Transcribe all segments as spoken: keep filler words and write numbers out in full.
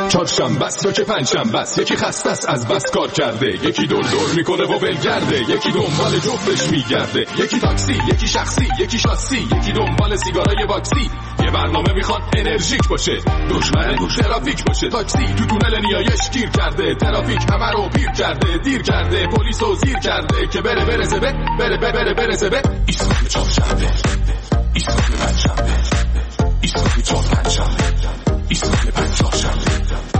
چهارشنبه است یا که پنجشنبه است، یکی خسته است از بس کار کرده، یکی دور دور میکنه و ولگرده، یکی دنبال جفتش میگرده، یکی تاکسی، یکی شخصی، یکی شاسی، یکی دنبال سیگارای باکسی. یه برنامه میخواد انرژیک باشه، دشمن دوش ترافیک باشه. تاکسی تو تونل نیایش گیر کرده، ترافیک همه رو پیر کرده، دیر کرده، پلیس رو زیر کرده که بره برسه به بره بره بره برسه به ایستگاه چهارشنبه، ایستگاه پنجشنبه، ایستگاه چهار پنجشنبه، ایستگاه پنجشنبه.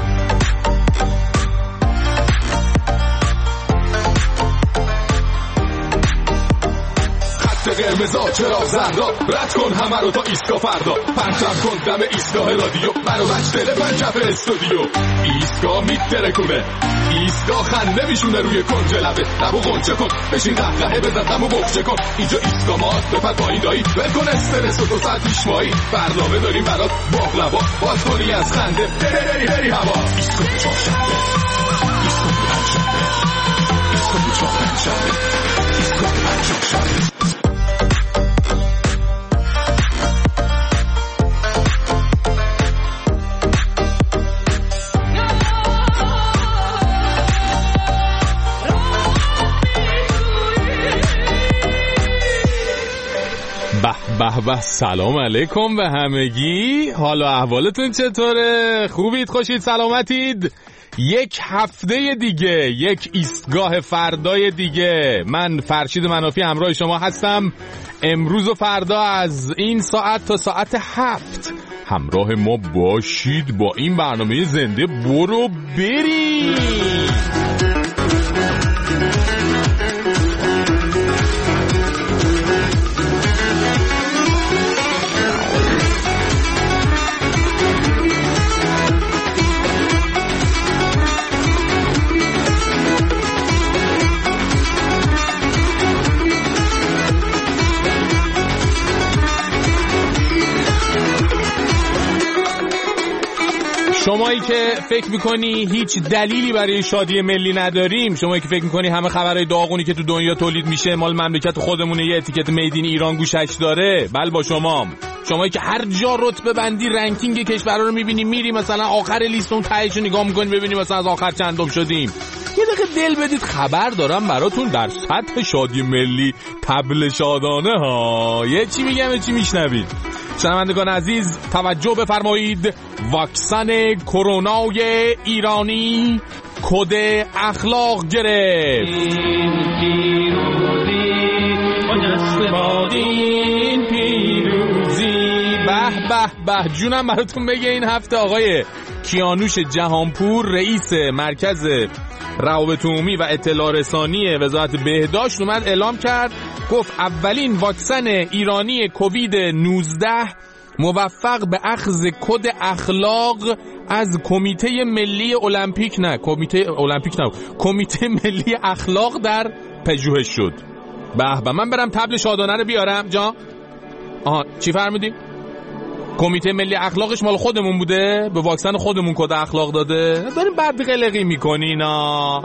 قرمزا چرا زردا، رد کن همه رو تا ایستگاه فردا، پرچم کن دم ایستگاه رادیو، منو مجتره پنجف استودیو. ایستگاه میترکونه، ایستگاه خنده میشونه روی کنج لبه، لبو غنچه کن بشین قهقهه بزن غمو بخشه کن. اینجا ایستگاه ماست بپر پایین دایی، ول کن استرس و تو ساعت پیش مایی، برنامه داریم برات باقلوا، باز کنی از خنده هری هری هوا. ایستگاه چهارشنبه، ایستگاه پنجشنبه، ایستگاه چهار پنجشنبه، ایستگاه پنجشنبه. به به سلام علیکم به همگی. حالا احوالتون چطوره؟ خوبید؟ خوشید؟ سلامتید؟ یک هفته دیگه، یک ایستگاه فردای دیگه. من فرشید منافی همراه شما هستم. امروز و فردا از این ساعت تا ساعت هفت همراه ما باشید با این برنامه زنده برو بریم. شمایی که فکر میکنی هیچ دلیلی برای شادی ملی نداریم، شمایی که فکر میکنی همه خبرهای داغونی که تو دنیا تولید میشه مال مملکت خودمونه، یه اتیکت میدین ایران گوشش داره، بل با شما. شمایی که هر جا رتبه بندی رنکینگ کشورها رو میبینی، میری مثلا آخر لیست اون تهش رو نگاه میکنی ببینی مثلا از آخر چندم شدیم. یه دقیقه دل بدید، خبر دارم براتون در سطح شادی ملی طبل شادانه ها. یه چی میگم یه چی میشنوید. شنوندگان عزیز توجه بفرمایید. واکسن کرونای ایرانی کد اخلاق گرفت. به به به جونم براتون بگه این هفته آقای کیانوش جهانپور رئیس مرکز روابط عمومی و اطلاع رسانی وزارت بهداشت اومد اعلام کرد، گفت اولین واکسن ایرانی کووید نوزده موفق به اخذ کد اخلاق از کمیته ملی المپیک نه کمیته المپیک نه کمیته ملی اخلاق در پژوهش شد. به به من برم طبل شادانه رو بیارم جا. آها چی فرمودی؟ کمیته ملی اخلاقش مال خودمون بوده، به واکسن خودمون کد اخلاق داده. داریم بعد قلقی میکنین ها.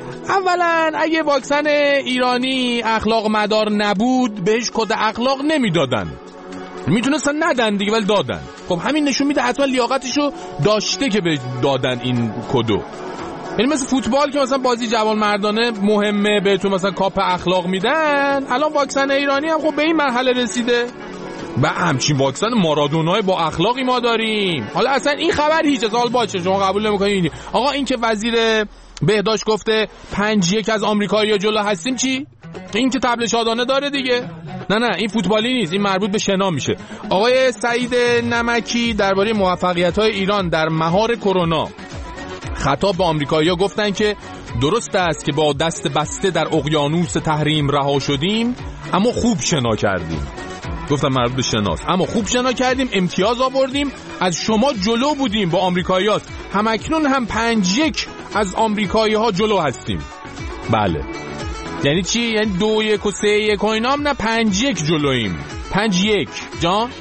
اولا اگه واکسن ایرانی اخلاق مدار نبود بهش کد اخلاق نمیدادن، میتونستن ندن دیگه ولی دادن. خب همین نشون میده حتما لیاقتشو داشته که به دادن این کدو. یعنی مثل فوتبال که مثلا بازی جوان مردانه مهمه بهتون مثلا کاپ اخلاق میدن، الان واکسن ایرانی هم خب به این مرحله رسیده. با همچین واکسن مارادونای با اخلاقی ما داریم. حالا اصلا این خبر هیچ سال باشه شما قبول نمی‌کنید. آقا این که وزیر بهداشت گفته پنج یک از آمریکایی‌ها جلو هستیم چی؟ این که طبل شادانه داره دیگه. نه نه این فوتبالی نیست، این مربوط به شنا میشه. آقای سعید نمکی درباره موفقیت‌های ایران در مهار کرونا خطاب به آمریکایی‌ها گفتن که درست است که با دست بسته در اقیانوس تحریم رها شدیم اما خوب شنا کردیم. گفتم مربوط به شناست، اما خوب شنا کردیم، امتیاز آوردیم، از شما جلو بودیم با آمریکایی‌ها، هم اکنون هم پنج یک از آمریکایی‌ها جلو هستیم. بله یعنی چی؟ یعنی دو یک و سه یک و اینا هم نه، پنج یک جلویم. پنج یک جان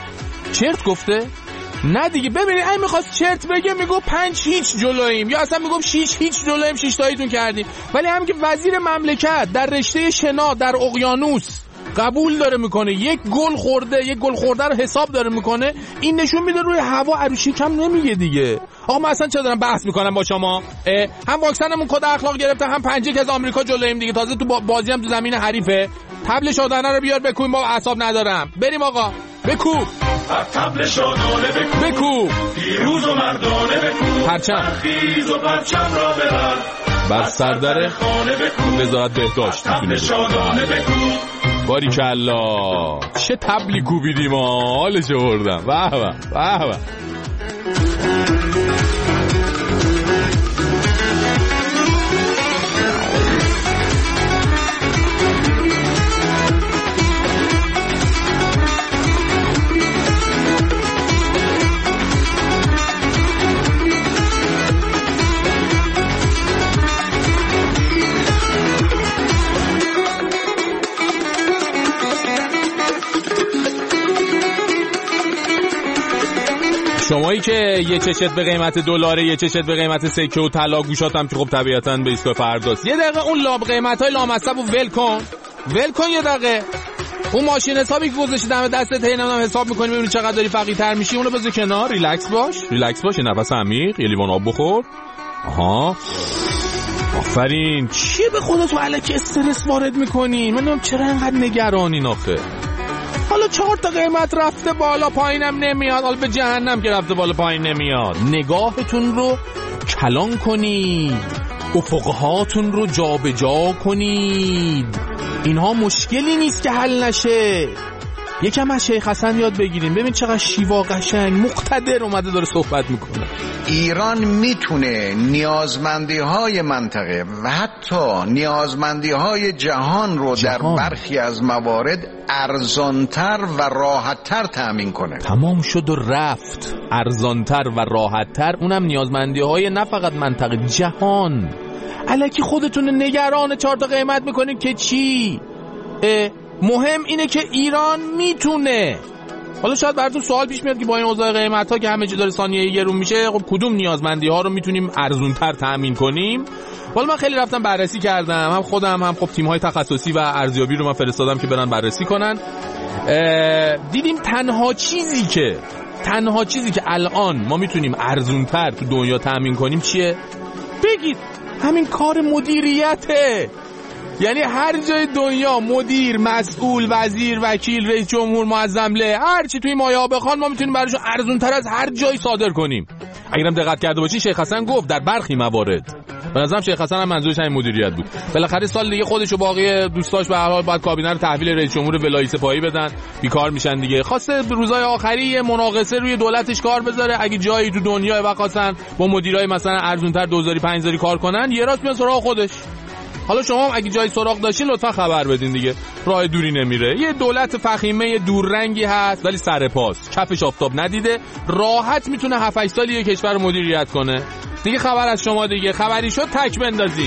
چرت گفته؟ نه دیگه ببینید این میخواست چرت بگه میگو پنج هیچ جلویم، یا اصلا میگم شیش هیچ جلویم، شیش تاییتون کردیم. ولی هم که وزیر مملکت در رشته شنا در اقیانوس قبول داره میکنه، یک گل خورده، یک گل خورده رو حساب داره میکنه. این نشون میده روی هوا عروشی کم نمیگه دیگه. آقا من اصلا چرا دارم بحث میکنم با شما؟ هم واکسنمون کد اخلاق گرفته، هم پنجه که از آمریکا جلویم دیگه، تازه تو بازی هم تو زمین حریفه. تبل شادانه رو بیار بکویم، با اعصاب ندارم. بریم آقا، بکو تبل شادانه بکو، بکو پیروز و مردانه بکو، پرچم خیز و پرچم را ببر، بر سردر خانه بکو، وزارت بهداشت. تبل شادانه بکو. باریکلا، چه تبلی کوبیدیم ما، حالش بردم. واه واه واه واه. شمایی که یه چشت به قیمت دلاره، یه چشت به قیمت سکه و طلا، گوشات هم که خب طبیعتاً به ایستگاه فرداست. یه دقیقه اون لاب قیمتای لامصب و ول کن، ول کن یه دقیقه. اون ماشین حسابی که گذاشتی دم دستت، هی نمیدونم حساب می‌کنی ببینی چقدر داری فقیرتر میشی، اونو بذار کنار، ریلکس باش، ریلکس باش، یه نفس عمیق، یه لیوان آب بخور. آها، آفرین. چیه به خودت تو الکی استرس وارد می‌کنی؟ من نمیدونم چرا اینقدر نگرانین آخه. حالا چهار تا قیمت رفته بالا پایینم نمیاد، حالا به جهنم که رفته بالا پایین نمیاد. نگاهتون رو کلان کنید، افقهاتون رو جا به جا کنید. اینها مشکلی نیست که حل نشه. یکم از شیخ حسن یاد بگیریم، ببین چقدر شیوا قشنگ مقتدر اومده داره صحبت میکنه. ایران میتونه نیازمندی های منطقه و حتی نیازمندی های جهان رو جهان. در برخی از موارد ارزانتر و راحتتر تأمین کنه. تمام شد و رفت. ارزانتر و راحتتر، اونم نیازمندی های نه فقط منطقه، جهان. الکی خودتون نگران چهار تا قیمت میکنید که چی؟ مهم اینه که ایران میتونه. حالا شاید براتون سوال پیش میاد که با این اوضاع قیمت ها که همه چی داره ثانیه گرون میشه، خب کدوم نیازمندی ها رو میتونیم ارزونتر تامین کنیم؟ حالا من خیلی رفتم بررسی کردم، هم خودم هم خب تیم های تخصصی و ارزیابی رو من فرستادم که برن بررسی کنن. دیدیم تنها چیزی که تنها چیزی که الان ما میتونیم ارزونتر تو دنیا تامین کنیم چیه؟ بگید. همین کار مدیریته. یعنی هر جای دنیا مدیر، مسئول، وزیر، وکیل، رئیس جمهور، معظمله، هر چی توی مایه بخوان ما میتونیم براشون ارزونتر از هر جایی صادر کنیم. اگرم دقت کرده باشین شیخ حسن گفت در برخی موارد. به نظرم شیخ حسن هم منظورش همین مدیریت بود. بالاخره سال دیگه خودش و باقی دوستاش به هر حال باید کابینه رو تحویل رئیس جمهور ولایی سپاهی بدن، بیکار میشن دیگه. خواسته روزهای آخری مناقصه روی دولتش کار بذاره، اگه جایی تو دنیا وقاسن با مدیرای مثلا ارزونتر دو هزار و پنج هزار کار کنن، یه راست میاد سراغ خودش. حالا شما هم اگه جای سراغ داشتین لطفا خبر بدین دیگه، راه دوری نمیره. یه دولت فخیمه دوررنگی هست ولی سر پاس، کفش آفتاب ندیده، راحت میتونه هفت هشت سال یه کشور رو مدیریت کنه دیگه. خبر از شما دیگه، خبری شد تک بندازی.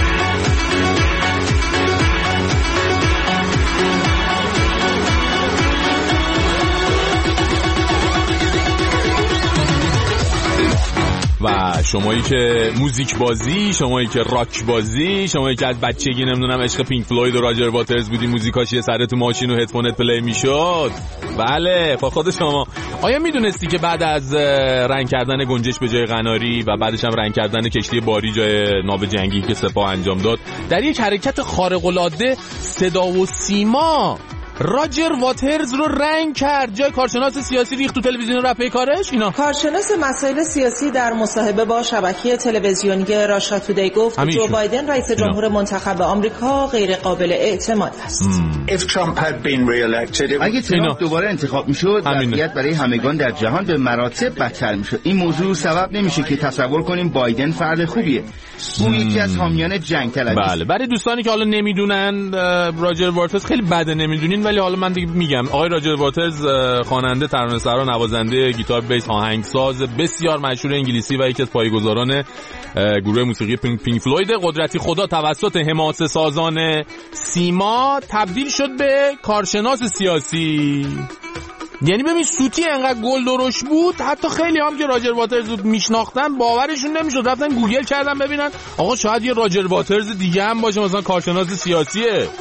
و شمایی که موزیک بازی، شمایی که راک بازی، شمایی که از بچگی نمیدونم عشق پینک فلوید و راجر واترز بودی، موزیکاش یه سر تو ماشین و هدفونت پلی میشد. بله خب خود شما آیا میدونستی که بعد از رنگ کردن گنجش به جای قناری و بعدش هم رنگ کردن کشتی باری جای ناو جنگی که سپاه انجام داد، در یک حرکت خارق العاده صدا و سیما راجر واترز رو رنگ کرد، جای کارشناس سیاسی ریخت تو تلویزیون رفت کارش؟ اینا کارشناس مسائل سیاسی در مصاحبه با شبکه تلویزیونی راشا تودی گفت جو بایدن رئیس جمهور منتخب آمریکا غیر قابل اعتماد است. اگه ترامپ دوباره انتخاب میشد، وضعیت برای همگان در جهان به مراتب بدتر میشد. این موضوع سبب نمیشه که تصور کنیم بایدن فرد خوبیه. اون یکی از حامیان جنگ طلبی است. بله، برای دوستانی که حالا نمیدونن راجر واترز خیلی بده نمیدونین، ولی حالا من دیگه میگم. آقای راجر واترز خواننده، ترانه‌سرا، نوازنده گیتار بیس، آهنگساز بسیار مشهور انگلیسی و یکی از پایه‌گذاران گروه موسیقی پینک, پینک فلوید. قدرتی خدا توسط حماسه سازان سیما تبدیل شد به کارشناس سیاسی. یعنی ببین سوتی انقدر گل درش بود، حتی خیلی هم که راجر واترز رو میشناختن باورشون نمیشد، رفتن گوگل کردن ببینن آقا شاید یه راجر واترز دیگه هم باشه مثلا کارشناس سیاسیه.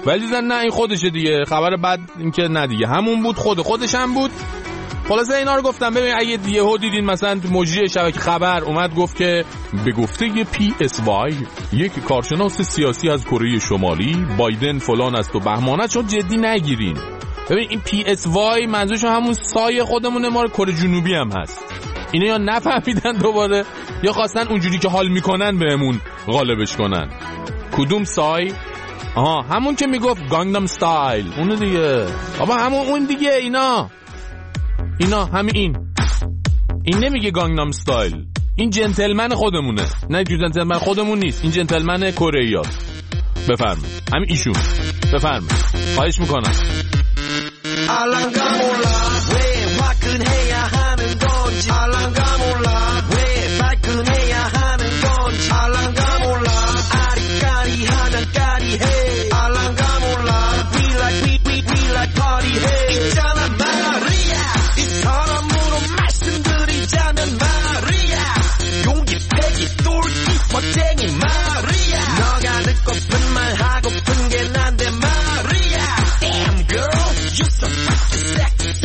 ولی زن نه این خودشه دیگه. خبر بعد این که نه دیگه همون بود، خود خودش هم بود. خلاصه اینا رو گفتم. ببین اگه یهو دیدین مثلا مجری شبکه خبر اومد گفت که به گفته پی اس وای یک کارشناس سیاسی از کره شمالی بایدن فلان است و بهمانه، چون جدی نگیرین. ببین این پی اس وای منظورش همون سایه خودمونه، ما کره جنوبی هم هست. اینا یا نفهمیدن دوباره یا خواستن اونجوری که حال میکنن بهمون غالبش کنن. کدوم سای؟ آها همون که میگفت گانگنام استایل، اون دیگه. بابا همون اون دیگه. اینا اینا همین این این نمیگه گانگنام استایل، این جنتلمن خودمونه. نه جنتلمن خودمون نیست، این جنتلمن کره است. بفرمایید همین ایشون. بفرمایید خواهش میکنم. 알랑가 몰라 왜 화끈해야 하는 건지 알랑가 몰라 왜 발끈해야 하는 건지 알랑가 몰라 아리까리하면 까리해 알랑가 몰라 we like we we we like party hey 있잖아 마리아 이 사람으로 말씀드리자면 마리아 용기 빼기 똘끼 멋쟁이 마리아 너가 듣고픈 말 하고픈 게 난데 마리아 damn girl you so fucking sexy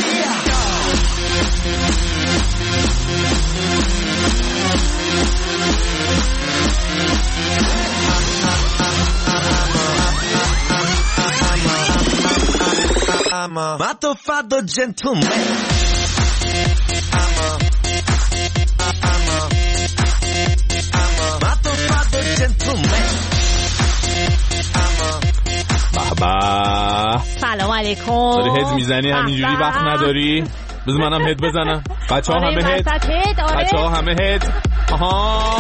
I'm a motherfucker gentleman I'm a I'm a I'm a motherfucker gentleman I'm a بابا سلام علیکم. داری هد میزنی همینجوری وقت نداری؟ بذار منم هد بزنم. بچه ها همه هد. بچه ها همه هد. آها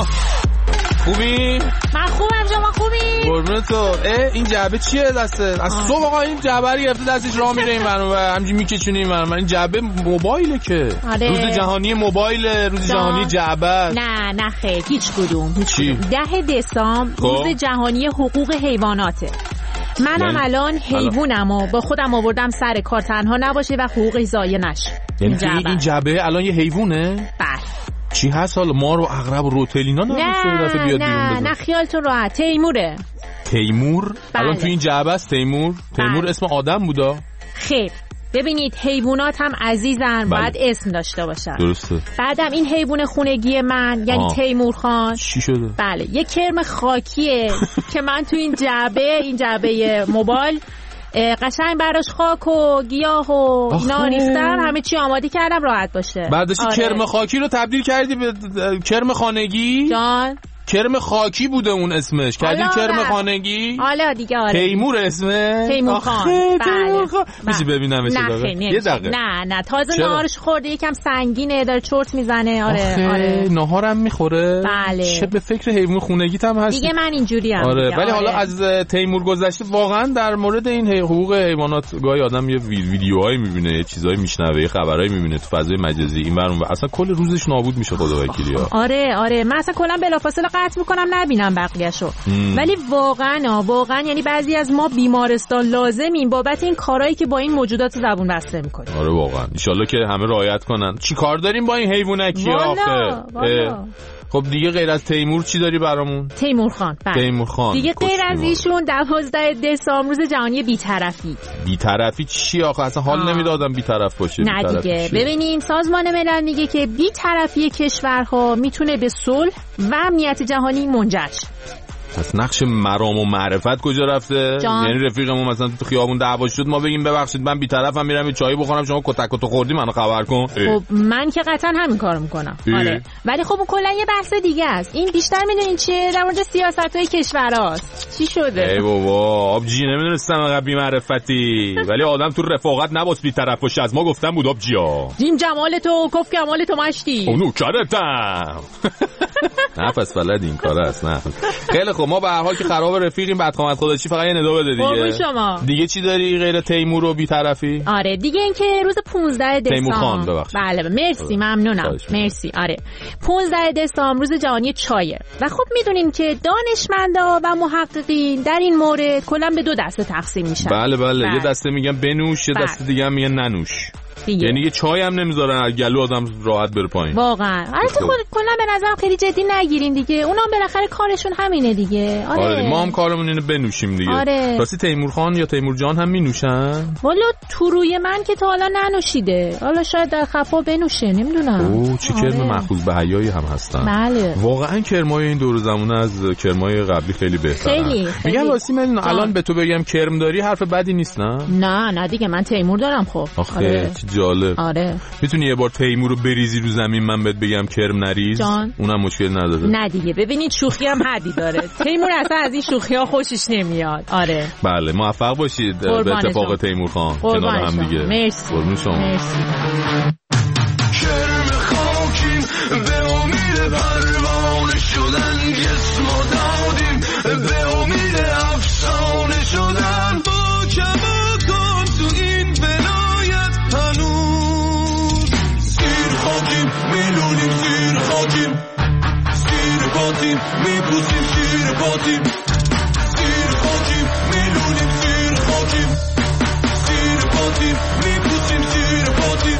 خوبی؟ من خوبم، شما خوبی؟ قربونت تو. اه این جعبه چیه دسته؟ از صبح آقا این جعبه رو گرفته دستش راه میره این ورم و همینجوری میکشونه این ورم. این جعبه موبایله که. آره. روز جهانی موبایل، روز جهانی جعبه. نه نه خیر هیچ کدوم. چی؟ ده دسامبر روز جهانی حقوق حیواناته. منم الان حیوانم و با خودم آوردم سر کار، تنها نباشه و حقوقی ضایع نشه. یعنی این جعبه الان یه حیوانه؟ بله. چی هست حالا؟ مار و عقرب و روتل اینا نه نه نه نه خیالتون راحت. تیموره. تیمور؟ بله. الان تو این جعبه است تیمور؟ تیمور بله. اسم آدم بودا؟ خیر ببینید حیوانات هم عزیزن، بله. باید اسم داشته باشن. درسته. بعدم این حیوان خونگی من یعنی تیمور خان چی شده؟ بله یه کرم خاکیه که من تو این جعبه این جعبه موبایل قشنگ براش خاک و گیاه و اینا ریختم، همه چی آماده کردم راحت باشه. بعدش آره. کرم خاکی رو تبدیل کردی به کرم خانگی؟ جان کرم خاکی بوده اون اسمش، کردی کرم خانگی؟ حالا دیگه آره. تیمور اسمه؟ تیمور خان. بله. میشه ببینم چه دقیقه؟ یه دقیقه. نه نه تازه نهارش خورده یکم سنگینه داره چرت میزنه. آره آخه. آره نهارم میخوره؟ بله. چه به فکر حیوان خونگیت هم هست دیگه من اینجوری ام. آره دیگه. ولی آره. حالا از تیمور گذشته واقعا در مورد این حقوق حیوانات گاهی آدم یه ویدیوهایی میبینه، یه چیزایی میشنوه، یه خبرایی میبینه تو فضای مجازی این ور اون ور، اصلا کل روزش نابود میشه خدا وکیلیا. آره آره من اصلا کلا بلافاصله قطع میکنم نبینم بقیه‌شو. ولی واقعا واقعا یعنی بعضی از ما بیمارستان لازمیم بابت این کارهایی که با این موجودات زبون بسته میکنیم. آره واقعا ان شاءالله که همه رعایت کنن. چی کار داریم با این حیوانکی آخه؟ خب دیگه غیر از تیمور چی داری برامون؟ تیمور خان. بله. تیمور خان. دیگه غیر از ایشون دوازده دسامبر روز جهانی بی‌طرفی. بی‌طرفی چی آخه؟ اصلا حال نمیدادم بی‌طرف باشه. نه دیگه ببینین سازمان ملل میگه که بی‌طرفی کشورها میتونه به صلح و امنیت جهانی منجر شه. پس نقش مرام و معرفت کجا رفته؟ جان. یعنی رفیقمون مثلا تو خیابون دعوا شد ما بگیم ببخشید من بی‌طرفم میرم یه چایی بخورم شما کتک و تو خوردی منو خبر کن. خب من که قطعا همین کارو میکنم. آره ولی خب کلا یه بحث دیگه است. این بیشتر میدونین چیه؟ در مورد سیاست‌های کشوراست. چی شده؟ ای بابا آبجی نمیدونستم انقدر بی‌معرفتی. ولی آدم تو رفاقت نباس بی‌طرف باشه. از ما گفتن بود آبجیا. جیم جمال تو کف کمال تو مشتی. اونو کردم. نه پس بلد این کارا است. نه خیلی خب ما به هر حال که خراب رفیقیم بعد خامت خدا چی فقط یه ندا بده دیگه. شما دیگه چی داری غیر تیمور و بی‌طرفی؟ آره دیگه این که روز پانزده دسامبر تیمور خان ببخشید. بله مرسی ممنونم. مرسی. آره پانزده دسامبر روز جهانی چایه و خب میدونین که دانشمندا و محققین در این مورد کلا به دو دسته تقسیم میشن. بله بله, بله. یه دسته میگن بنوش، یه دسته دیگه هم میگن ننوش. یعنی یه چای هم نمیذارن گلو آدم راحت بره پایین. واقعا البته خود کلا به نظرم خیلی جدی نگیرین دیگه، اونام بالاخره کارشون همینه دیگه. آره, آره ما هم کارمون اینه بنوشیم دیگه. آره. راستی تیمور خان یا تیمور جان هم مینوشن؟ والا تو روی من که تا حالا ننوشیده، حالا شاید در خفا بنوشه، نمیدونم. اوه چه کرم آره. مخصوص به حیایی هم هستن. بله. واقعا کرمای این دور زمانه از کرمای قبلی خیلی بهتره. خیلی, خیلی. میگم واسه من الان به تو بگم کرم داری حرف بدی نیست نه؟ نه نه دیگه من تیمور دارم. خب آخه آره. چه جالب. آره. میتونی یه بار تیمور رو بریزی رو زمین من بهت بگم کرم نریز؟ جان. اونم مشکل نداره. نه دیگه ببینید شوخی هم حدی داره. تیمور اصلا از این شوخی ها خوشش نمیاد. آره. بله موفق باشید به اتفاق تیمور خان کنار هم دیگه. مرسی. قربون شما. مرسی. کرم خاکیم به امید پروانه شدن، جسم و دادیم به امید افسانه شدن. با کماکان تو این ولایت هنوز سیر خاکیم، میلونیم سیر خاکیم، سیر پاتیم میپوسیم سیر پاتیم، سیر خاکیم میلونیم سیر خاکیم، سیر پاتیم میپوسیم سیر پاتیم.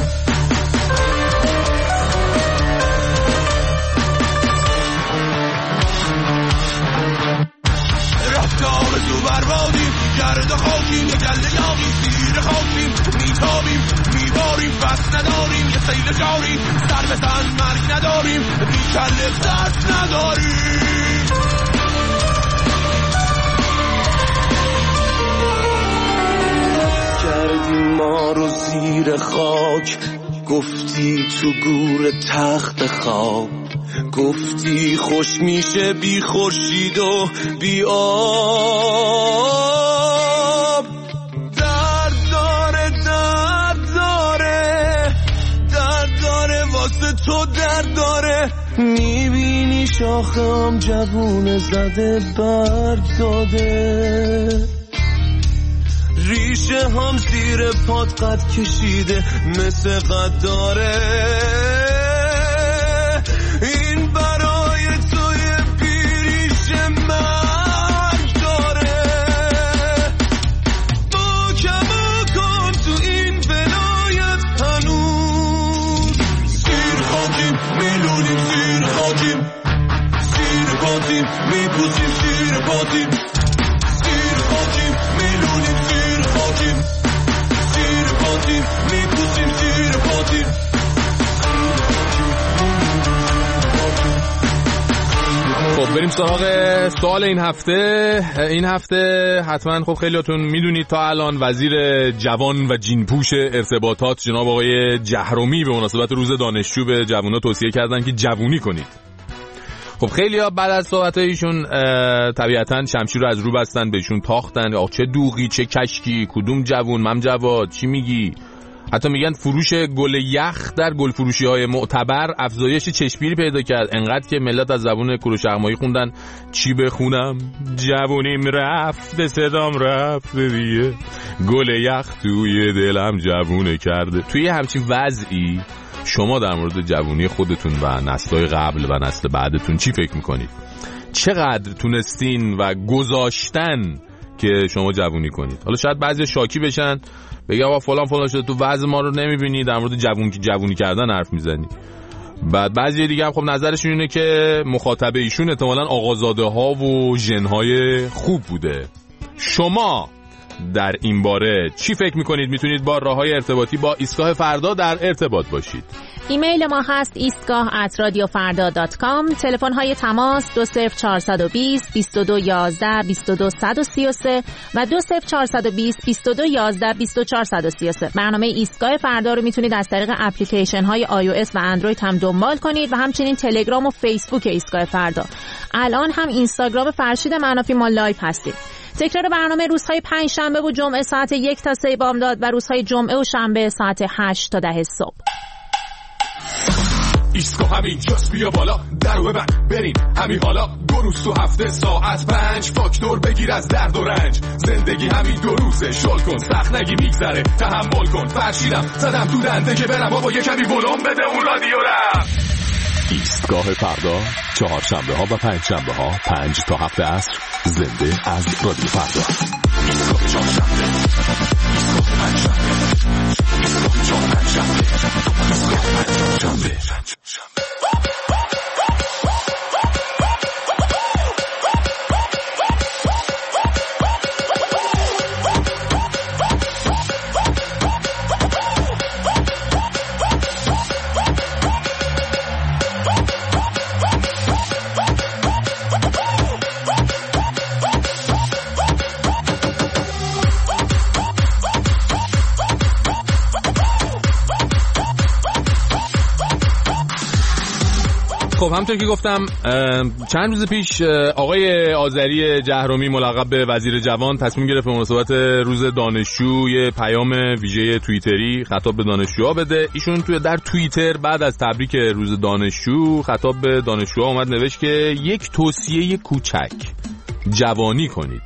رفتار تو بربادیم، گرد خاکیم، یه گله یاقیم، سیر خاکیم، میتابیم میباریم، بس نداریم، یه سیل جاری، سر به سن مرگ نداریم، بیکلف دست نداریم. کردی ما رو زیر خاک، گفتی تو گور تخت خواب، گفتی خوش میشه بی خورشید و بی آب. درد داره درد داره درد داره واسه تو درد داره. میبینی شاخم جوون زده برگ داده، ریشه هم زیر پات قد کشیده مثل قد داره. این برای توی پیریش مرگ داره. با کماکان تو این ولایت هنوز سیر خاکیم، میلونیم سیر خاکیم، سیر پاتیم میپوسیم سیر پاتیم، سیر خاکیم میلونیم سیر خاکیم، سیر پاتیم میپوسیم سیر پاتیم. خب بریم سراغ سوال این هفته. این هفته حتما خب خیلیاتون میدونید تا الان وزیر جوان و جینپوش ارتباطات جناب آقای جهرومی به مناسبت روز دانشجو به جوونا توصیه کردن که جوونی کنید. خب خیلی‌ها بعد از صحبت ایشون طبیعتاً شمشیر رو از رو بستن، بهشون تاختن آخ چه دوغی چه کشکی، کدوم جوون، مم جواد چی میگی. حتی میگن فروش گل یخ در گل فروشی های معتبر افزایش چشمگیری پیدا کرد، انقدر که ملت از زبون کوروش اغمایی خوندن چی بخونم جوونیم رفت صدام رفت دیگه، گل یخ توی دلم جوونه کرده. توی همچین وضعی شما در مورد جوونی خودتون و نسل‌های قبل و نسل بعدتون چی فکر میکنید؟ چقدر تونستین و گذاشتن که شما جوونی کنید؟ حالا شاید بعضی شاکی بشن بگه آقا فلان فلان شده، تو وضع ما رو نمیبینی، در مورد جوون که جوونی کردن حرف میزنی. بعد بعضی دیگه هم خب نظرشون اینه که مخاطب ایشون احتمالاً آقازاده ها و ژن‌های خوب بوده. شما در این باره چی فکر میکنید؟ میتونید با راههای ارتباطی با ایستگاه فردا در ارتباط باشید. ایمیل ما هست ایستگاه ات رادیو فردا دات کام. تلفن های تماس دو صفر چهارصد و بیست بیست و دو یازده بیست و دو صد و سی و سه و دو صفر چهارصد و بیست بیست و دو یازده بیست و چهار صد و سی و سه. برنامه ایستگاه فردا رو میتونید از طریق اپلیکیشن های آی او اس و اندروید هم دنبال کنید و همچنین تلگرام و فیسبوک ایستگاه فردا. الان هم اینستاگرام فرشید منافی ما لایو هستیم. تکرار برنامه روزهای پنج شنبه و جمعه ساعت یک تا سه بامداد و روزهای جمعه و شنبه ساعت هشت تا ده صبح. ایستگاه همین جاست، بیا بالا درو ببند بریم همین حالا. دو روز تو هفته ساعت پنج فاکتور بگیر از درد و رنج. زندگی همین دو روزه، شل کن سخت نگی میگذره، تحمل کن. فرشیدم زدم تو دنده که برم بابا یه کمی ولوم بده اون رادیو رم. ایستگاه فردا چهار شنبه ها و پنج شنبه ها پنج تا هفت عصر زنده از رادیو فردا. ایستگاه چهار شنبه، ایستگاه پنج شنبه، ایستگاه چهار پنج شنبه ایستگاه پنج شنبه. خب همونطور که گفتم چند روز پیش آقای آذری جهرومی ملقب به وزیر جوان تصمیم گرفت به مناسبت روز دانشجو یه پیام ویژه توییتری خطاب به دانشجوها بده. ایشون توی در توییتر بعد از تبریک روز دانشجو خطاب به دانشجوها اومد نوشت که یک توصیه کوچک جوانی کنید.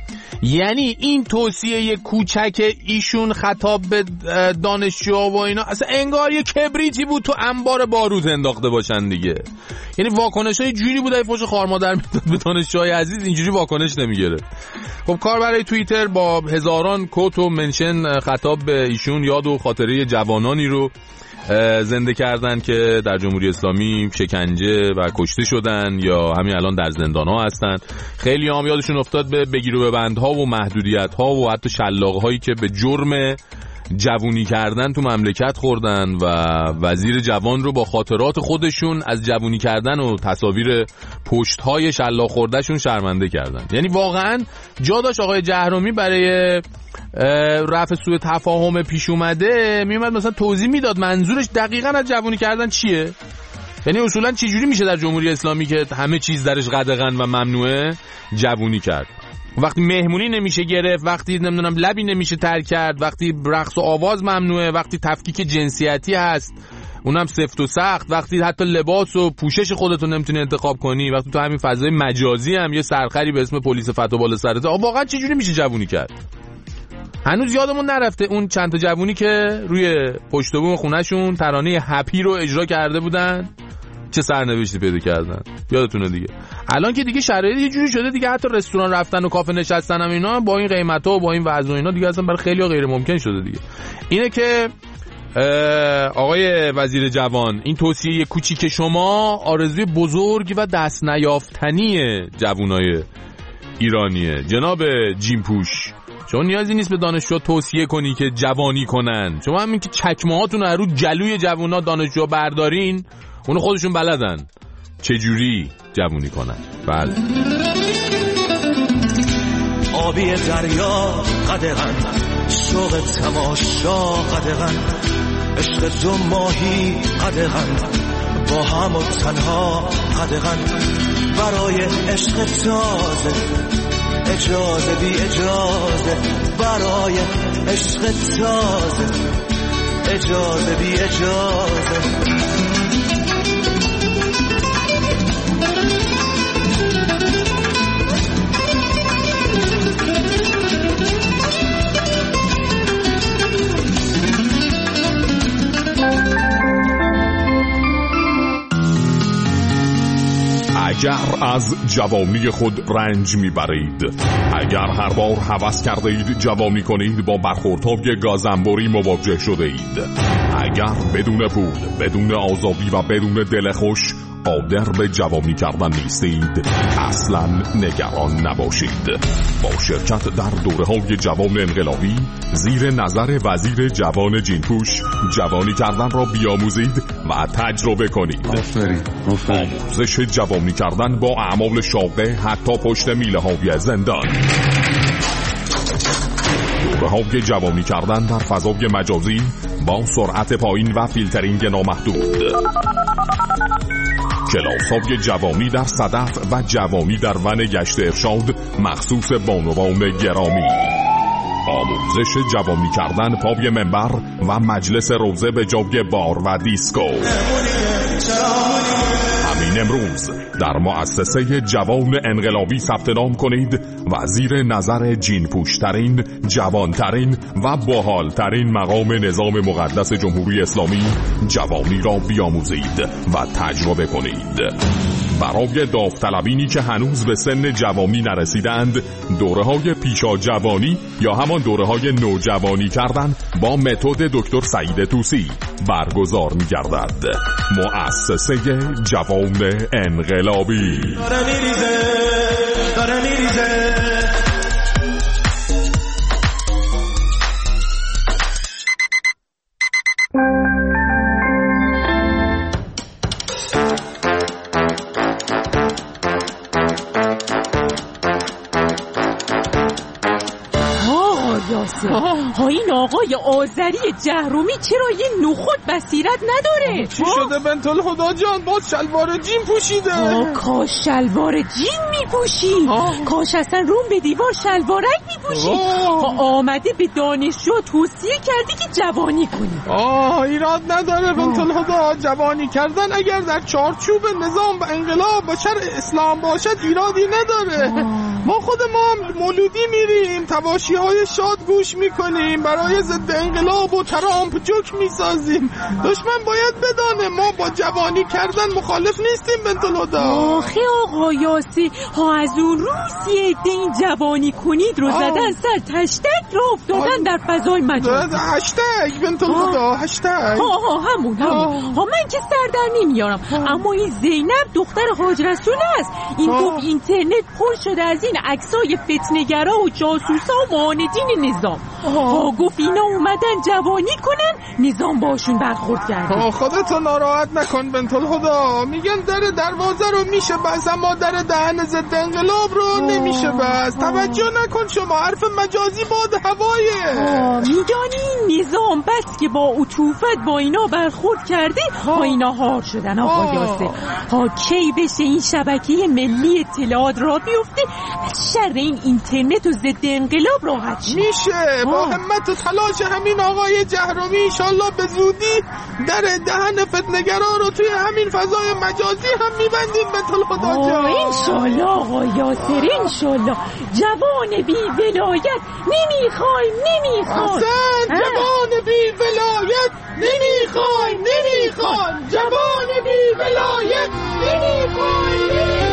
یعنی این توصیه کوچک ایشون خطاب به دانشجوها و اینا اصلا انگار یه کبریتی بود تو انبار بارود انداخته باشن دیگه. یعنی واکنشای جوری بود ای فوش خار مادر میداد به دانشجوهای عزیز، اینجوری واکنش نمیگیره. خب کار برای توییتر با هزاران کوت و منشن خطاب به ایشون یاد و خاطره جوانانی رو زنده کردن که در جمهوری اسلامی شکنجه و کشته شدن یا همین الان در زندان ها هستن. خیلی هم یادشون افتاد به بگیر و ببندها و محدودیت ها و حتی شلاق هایی که به جرم جوونی کردن تو مملکت خوردن و وزیر جوان رو با خاطرات خودشون از جوونی کردن و تصاویر پشت های شلاق خوردهشون شرمنده کردن. یعنی واقعا جا داشت آقای جهرومی برای رفع سوء تفاهم پیش اومده میومد مثلا توضیح میداد منظورش دقیقاً از جوونی کردن چیه. یعنی اصولا چه جوری میشه در جمهوری اسلامی که همه چیز درش قدغن و ممنوعه جوونی کرد؟ وقتی مهمونی نمیشه گرفت، وقتی نمیدونم لبی نمیشه تر کرد، وقتی رقص و آواز ممنوعه، وقتی تفکیک جنسیتی هست اونم سفت و سخت، وقتی حتی لباس و پوشش خودتون نمیتونی انتخاب کنی، وقتی تو همین فضای مجازی هم یه سرخری به اسم پلیس فتوا بالا سرته، واقعا چه جوری میشه جوونی کرد؟ هنوز یادمون نرفته اون چند تا جوونی که روی پشت بوم خونه‌شون ترانه هپی رو اجرا کرده بودن چه سرنوشتی پیدا کردن. یادتونه دیگه. الان که دیگه شرایط یه جوری شده دیگه حتی رستوران رفتن و کافه نشستن هم اینا با این قیمتا و با این وضع و اینا دیگه اصلا برای خیلی‌ها غیر ممکن شده دیگه. اینه که آقای وزیر جوان این توصیه کوچیک شما آرزوی بزرگ و دست نیافتنی جوانای ایرانیه. جناب جیمپوش چون نیازی نیست به دانشجو توصیه کنی که جوانی کنن. شما همین که چکمه هاتون رو رو جلوی جوانا دانشجو بردارین اونو خودشون بلدن چجوری جوانی کنن. بله آبی دریا قدغن، شوق تماشا قدغن، عشق دو ماهی قدغن، با هم و تنها قدغن، برای عشق تازه اجازه بی اجازه، برای عشق تازه اجازه بی اجازه. اگر از جوانی خود رنج میبرید، اگر هر بار هوس کرده اید جوانی کنید با برخوردهای گازنبوری مواجه شده اید، اگر بدون پول، بدون آزادی و بدون دل خوش قادر به جوانی کردن نیستید، اصلا نگران نباشید. با شرکت در دوره‌های جوان انقلابی زیر نظر وزیر جوان جینپوش جوانی کردن را بیاموزید و تجربه کنید. آفرین آفرین. آموزش جوانی کردن با اعمال شاقه حتی پشت میله های زندان. دوره‌های جوانی کردن در فضای مجازی با سرعت پایین و فیلترینگ نامحدود. کلاس‌های جوانی در صدف و جوانی در ون گشت ارشاد مخصوص بانوان گرامی. آموزش جوانی کردن پای منبر و مجلس روزه به جای بار و دیسکو. همین امروز در مؤسسه جوان انقلابی ثبت نام کنید و زیر نظر جینپوشترین، جوانترین و باحالترین مقام نظام مقدس جمهوری اسلامی جوانی را بیاموزید و تجربه کنید. برای داوطلبینی که هنوز به سن جوانی نرسیدند دوره‌های پیشا جوانی یا همان دوره‌های نوجوانی کردن با متد دکتر سعید طوسی برگزار می‌گردد. مؤسسه جوان انقلابی. داره میریزه داره میریزه ها این آقای آذری جهرومی چرا یه نخود بصیرت نداره؟ چی شده بنت الهدا جان؟ باز شلوار جین پوشیده. کاش شلوار جین میپوشی، کاش اصلا روم به دیوار شلوارک میپوشی. آمده به دانشجو توصیه کردی که جوانی کنی. آه ایراد نداره بنت الهدا، جوانی کردن اگر در چارچوب نظام و انقلاب و شرع اسلام باشد ایرادی نداره. آه. ما خود ما مولودی میریم، تواشی های شاد گوش میکنیم، برای ضد انقلاب و ترامپ جوک میسازیم. دشمن باید بدانه ما با جوانی کردن مخالف نیستیم بنت الهدا. آخه آقا یاسی ها از اون روز یه عده این جوانی کنید رو زدن سر تشتک رو افتادن در فضای مجازی. هشتگ بنت الهدا، هشتگ. ها ها همون همون ها من که سر در نمیارم. اما این زینب دختر حاج رسول است. این گفت اینترنت پر شده از این عکسای فتنه‌گرا و جاسوسا و معاندین نظام. ها گفت اینا اومدن جوانی کنن، نظام باشون برخورد کرده. خودتو ناراحت نکن بنت الهدا، میگن در دروازه رو میشه بس اما در دهن ضد انقلاب رو نمیشه بس. توجه نکن شما، حرف مجازی باد هوایه. میدانی نظام بس که با عطوفت با اینا برخورد کرده ها اینا هار شدن. آقا یاسر ها کی بشه این شبکه ملی اطلاعات را بیفته از شر این اینترنت و ضد انقلاب راحت شه. میشه با همت و تلاش همین آقای جهرومی انشالله به زودی در دهن فتنه‌گرا رو توی همین فضای مجازی هم میبندیم بنت الهدا جان. انشالله آقا یاسر انشالله. جوان بی ولایت نمیخوایم نمیخوایم. احسن جوان بی ولایت نمیخوایم نمیخوایم. جوان بی ولایت نمیخوایم.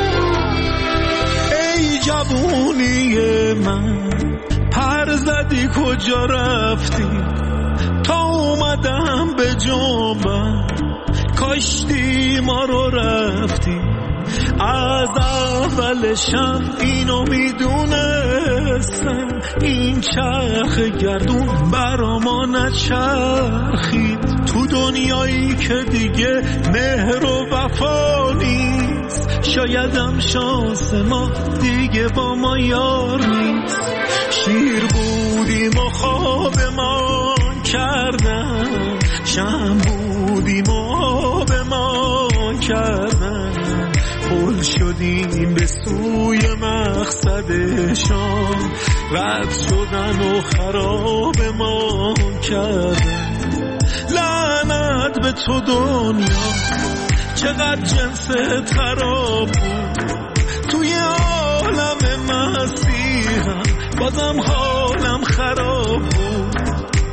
ای جوونی من پر زدی کجا رفتی تا اومدم به جنبم کاشتی ما رو رفتی. از اولشم اینو میدونستم این چرخ گردون برا ما نچرخید. تو دنیایی که دیگه مهر و وفا نیست شایدم شانس ما دیگه با ما یار نیست. شیر بودیم و خواب ما کردن، شم بودیم و آب ما کردن، پل شدیم به سوی مقصدشان، رد شدن و خراب ما کردن. لعنت به تو دنیا چقدر جنست خراب بود، توی عالم مسیحم بازم حالم خراب بود.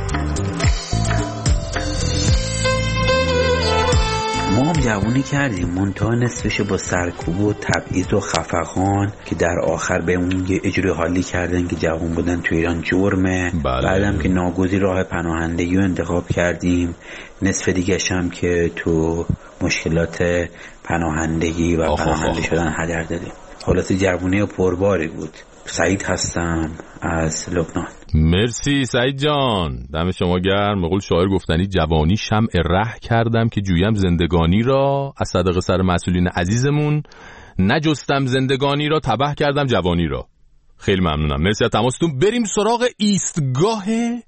ما هم جوونی کردیم منتها نصفش با سرکوب و تبعیض و خفقان که در آخر به اون یه اجری حالی کردن که جوون بودن تو ایران جرمه. بله. بعدم که ناگزیر راه پناهندگی رو انتخاب کردیم، نصف دیگه‌ش هم که تو مشکلات پناهندگی و آخ پناهنده آخ. شدن هدر دادیم. خلاصه جوونی و پرباری بود. سعید هستم از لبنان. مرسی سعید جان، دم شما گرم. مقول شاعر گفتنی جوانی شمع ره کردم که جویم زندگانی را، از صدق سر مسئولین عزیزمون نجستم زندگانی را، تباه کردم جوانی را. خیلی ممنونم، مرسی از تماستون. بریم سراغ ایستگاه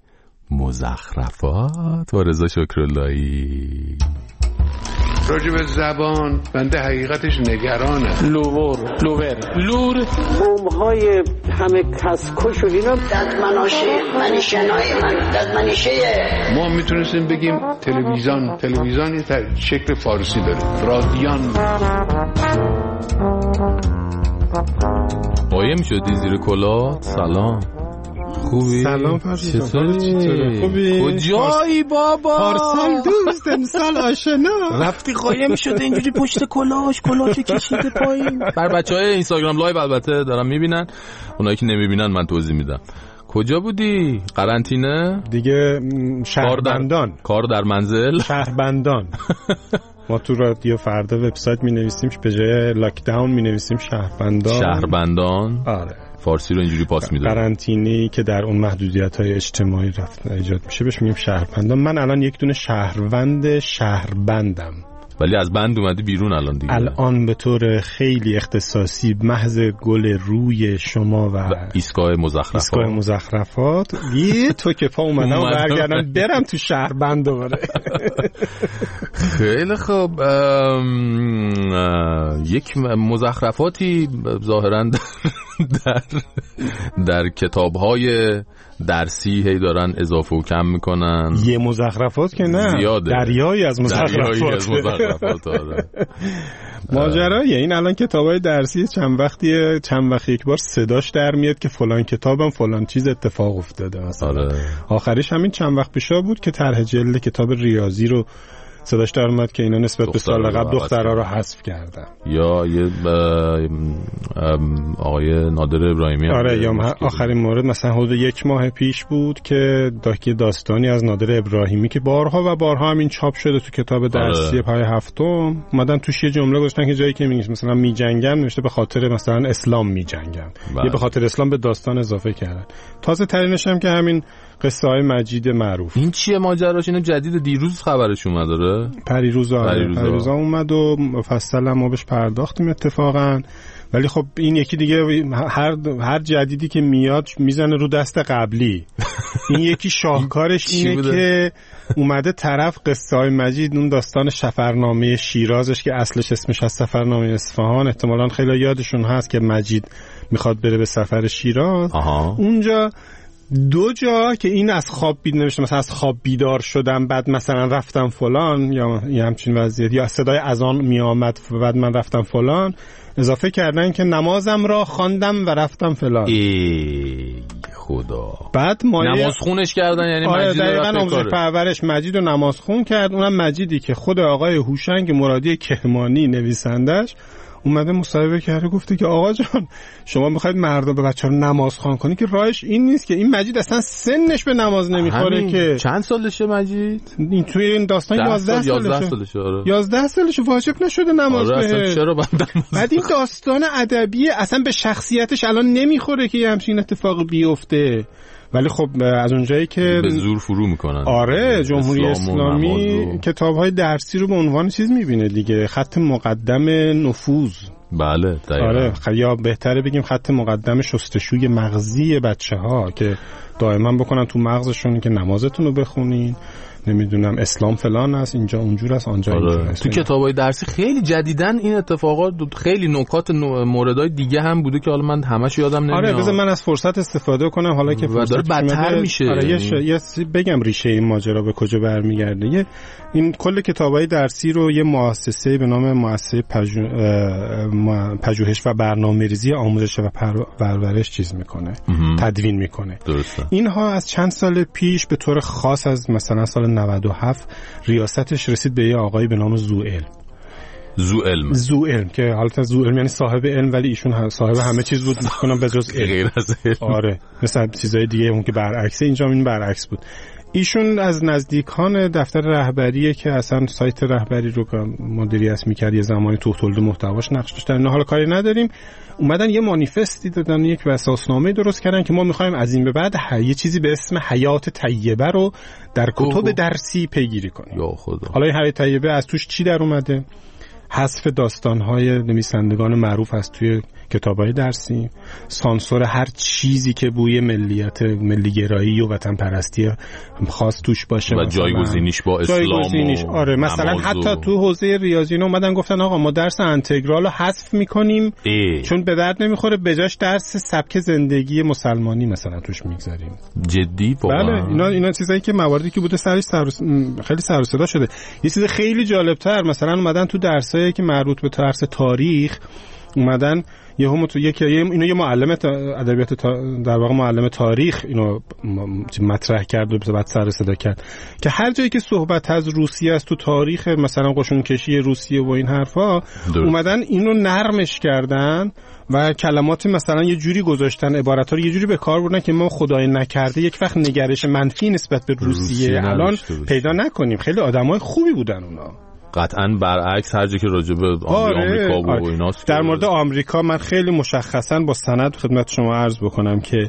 مزخرفات با رضا شکراللهی. راجب زبان بنده حقیقتش نگرانه. لوور لوور لور بوم‌های همه کسکش و اینا ددمناشه منشنای من ددمنشه ما میتونستیم بگیم تلویزیون. تلویزیون یه شکل فارسی داره، رادیان. قایم شدی زیر کلاه؟ سلام. خوبی؟ سلام فرشید. چطوری؟ خوبی؟ کجایی بابا؟ پارسال دوست امسال آشنا. رفتی قایم شده اینجوری پشت کلاش کلاش کشیده پایین. بر بچهای اینستاگرام لایو البته دارن میبینن، اونایی که نمیبینن من توضیح میدم. کجا بودی؟ قرنطینه؟ دیگه شهربندان. کار در منزل؟ شهربندان. ما تو رادیو فردا وبسایت می نویسیم به جای لاک داون می نویسیم شهربندان. شهربندان؟ آره. فارسی رو اینجوری پاس میده. قرنطینه‌ای که در اون محدودیت‌های اجتماعی رفت ایجاد میشه بهش میگیم شهربندان. من الان یک دونه شهروند شهربندم. ولی از بند اومدی بیرون الان دیگه. الان به طور خیلی اختصاصی محض گل روی شما و, و ایستگاه مزخرفات ایستگاه مزخرفات یه تو که پا اومدم و برگردم برم تو شهربند دوباره. خیلی خوب. یک مزخرفاتی ظاهراً در در کتاب‌های درسی هی دارن اضافه و کم میکنن. یه مزخرفات که نه زیاده. دریایی از مزخرفات, دریایی از مزخرفات آره. ماجراییه این. الان کتابای درسی چند وقتیه چند وقت یک بار صداش در میاد که فلان کتابم فلان چیز اتفاق افتاده مثلا. آره. آخریش همین چند وقت پیشا بود که طرح جلد کتاب ریاضی رو صداش در اومد که اینا نسبت به سال قبل دخترها رو حذف کردن. یا یه آقای نادر ابراهیمی. آره یا آخرین مورد مثلا حدود یک ماه پیش بود که داکی داستانی از نادر ابراهیمی که بارها و بارها همین چاپ شده تو کتاب درسی آره. پای هفتم اومدن توش یه جمله گذاشتن که جایی که میگه مثلا میجنگن نوشته به خاطر مثلا اسلام میجنگن یا به خاطر اسلام به داستان اضافه کردن. تازه ترینش هم که همین قصه های مجید معروف. این چیه ماجراش؟ اینو جدید دیروز خبرش اومد داره. پریروزا پریروزا پریروز اومد و مفصلا ما بهش پرداختیم اتفاقا. ولی خب این یکی دیگه هر هر جدیدی که میاد میزنه رو دست قبلی. این یکی شاهکارش اینه که اومده طرف قصه های مجید اون داستان سفرنامه شیرازش که اصلش اسمش از سفرنامه اصفهان، احتمالاً خیلی یادشون هست که مجید میخواد بره به سفر شیراز. آها. اونجا دو جا که این از خواب بید نوشته مثلا از خواب بیدار شدم بعد مثلا رفتم فلان یا یه همچین وضعیت یا صدای اذان می آمد بعد من رفتم فلان، اضافه کردن که نمازم را خواندم و رفتم فلان. ای خدا. بعد ما نماز خونش کردن یعنی مجید دقیقاً آموزش پرورش مجید رو نماز خون کرد. اونم مجیدی که خود آقای هوشنگ مرادی کهمانی نویسندش اومده مصاحبه کرده گفته که آقا جان شما میخواید مردم به بچه‌ها نماز خوان کنی که راهش این نیست که این مجید اصلا سنش به نماز نمیخوره. که چند سالشه مجید؟ این توی این داستان یازده سالشه. سالشه آره. یازده سالشه واجب نشده نماز آره بهش. چرا بعد بعد این داستان ادبی اصلا به شخصیتش الان نمیخوره که همچین اتفاقی بیفته. ولی خب از اونجایی که به زور فرو میکنن. آره جمهوری اسلامی کتاب‌های درسی رو به عنوان چیز میبینه دیگه، خط مقدم نفوذ. بله دقیقاً. آره یا بهتره بگیم خط مقدم شستشوی مغزی بچه‌ها که دائما بکنن تو مغزشون که نمازتون رو بخونین، نمیدونم اسلام فلان است، اینجا اونجور است، آنجا آره. اینجور است. تو کتابای درسی خیلی جدیدن این اتفاقات، خیلی نکات موردهای دیگه هم بوده که حالا من همش یادم نمیاد. آره بذار من از فرصت استفاده کنم حالا که فرصت داره بدتر میشه. آره یه, ش... یه بگم ریشه این ماجرا به کجا برمیگرده. یه این کل کتابای درسی رو یه مؤسسه به نام مؤسسه پژو... پژوهش و برنامه‌ریزی آموزش و پرورش چیز میکنه، تدوین میکنه. درسته. اینها از چند سال پیش به طور خاص از مثلا سال نود و هفت ریاستش رسید به یه آقایی به نام زوئل. زوئل زوئل که حالت زوئل یعنی صاحب علم ولی ایشون صاحب همه چیز بود میکنم به جز علم. غیر از علم. آره مثلا چیزای دیگه اون که برعکسه، اینجا این برعکس بود. ایشون از نزدیکان دفتر رهبریه که اصلا سایت رهبری رو مدیریت میکرد یه زمانی تو تولید محتواش نقش داشت. نه حالا کاری نداریم. اومدن یه مانیفستی دادن، یک اساسنامه درست کردن که ما میخوایم از این به بعد یه چیزی به اسم حیات طیبه رو در کتب درسی پیگیری کنیم. یا خدا. حالا این حیات طیبه از توش چی در اومده؟ حذف داستان‌های نویسندگان معروف از توی کتاب‌های درسی، سانسور هر چیزی که بوی ملیت ملیگرایی و وطن پرستی خاص توش باشه و جایگزینیش با اسلام جایگزینیش. آره مثلا حتی تو حوزه ریاضی اینا اومدن گفتن آقا ما درس انتگرال رو حذف می‌کنیم ای. چون به درد نمی‌خوره، بجاش درس سبک زندگی مسلمانی مثلا توش می‌گذاریم. جدی واقعا. بله اینا اینا چیزایی که مواردی که بوده سرش سر خیلی سر و صدا شده. یه چیز خیلی جالب‌تر مثلا اومدن تو درسایی که مربوط به درس تاریخ اومدن یهو تو یک اینو یه معلم ادبیات در واقع معلم تاریخ اینو مطرح کرد و بعد سر صدا کرد که هر جایی که صحبت از روسیه است تو تاریخ مثلا قشون کشی روسیه و این حرفا اومدن اینو نرمش کردن و کلمات مثلا یه جوری گذاشتن، عبارت‌ها رو یه جوری به کار بردن که ما خدای نکرده یک وقت نگرش منفی نسبت به روسیه, روسیه الان پیدا نکنیم. خیلی آدمای خوبی بودن اونا. قطعاً برعکس هر جا که راجع به آمریکا و آره. ایناست. در مورد آمریکا من خیلی مشخصاً با سند خدمت شما عرض بکنم که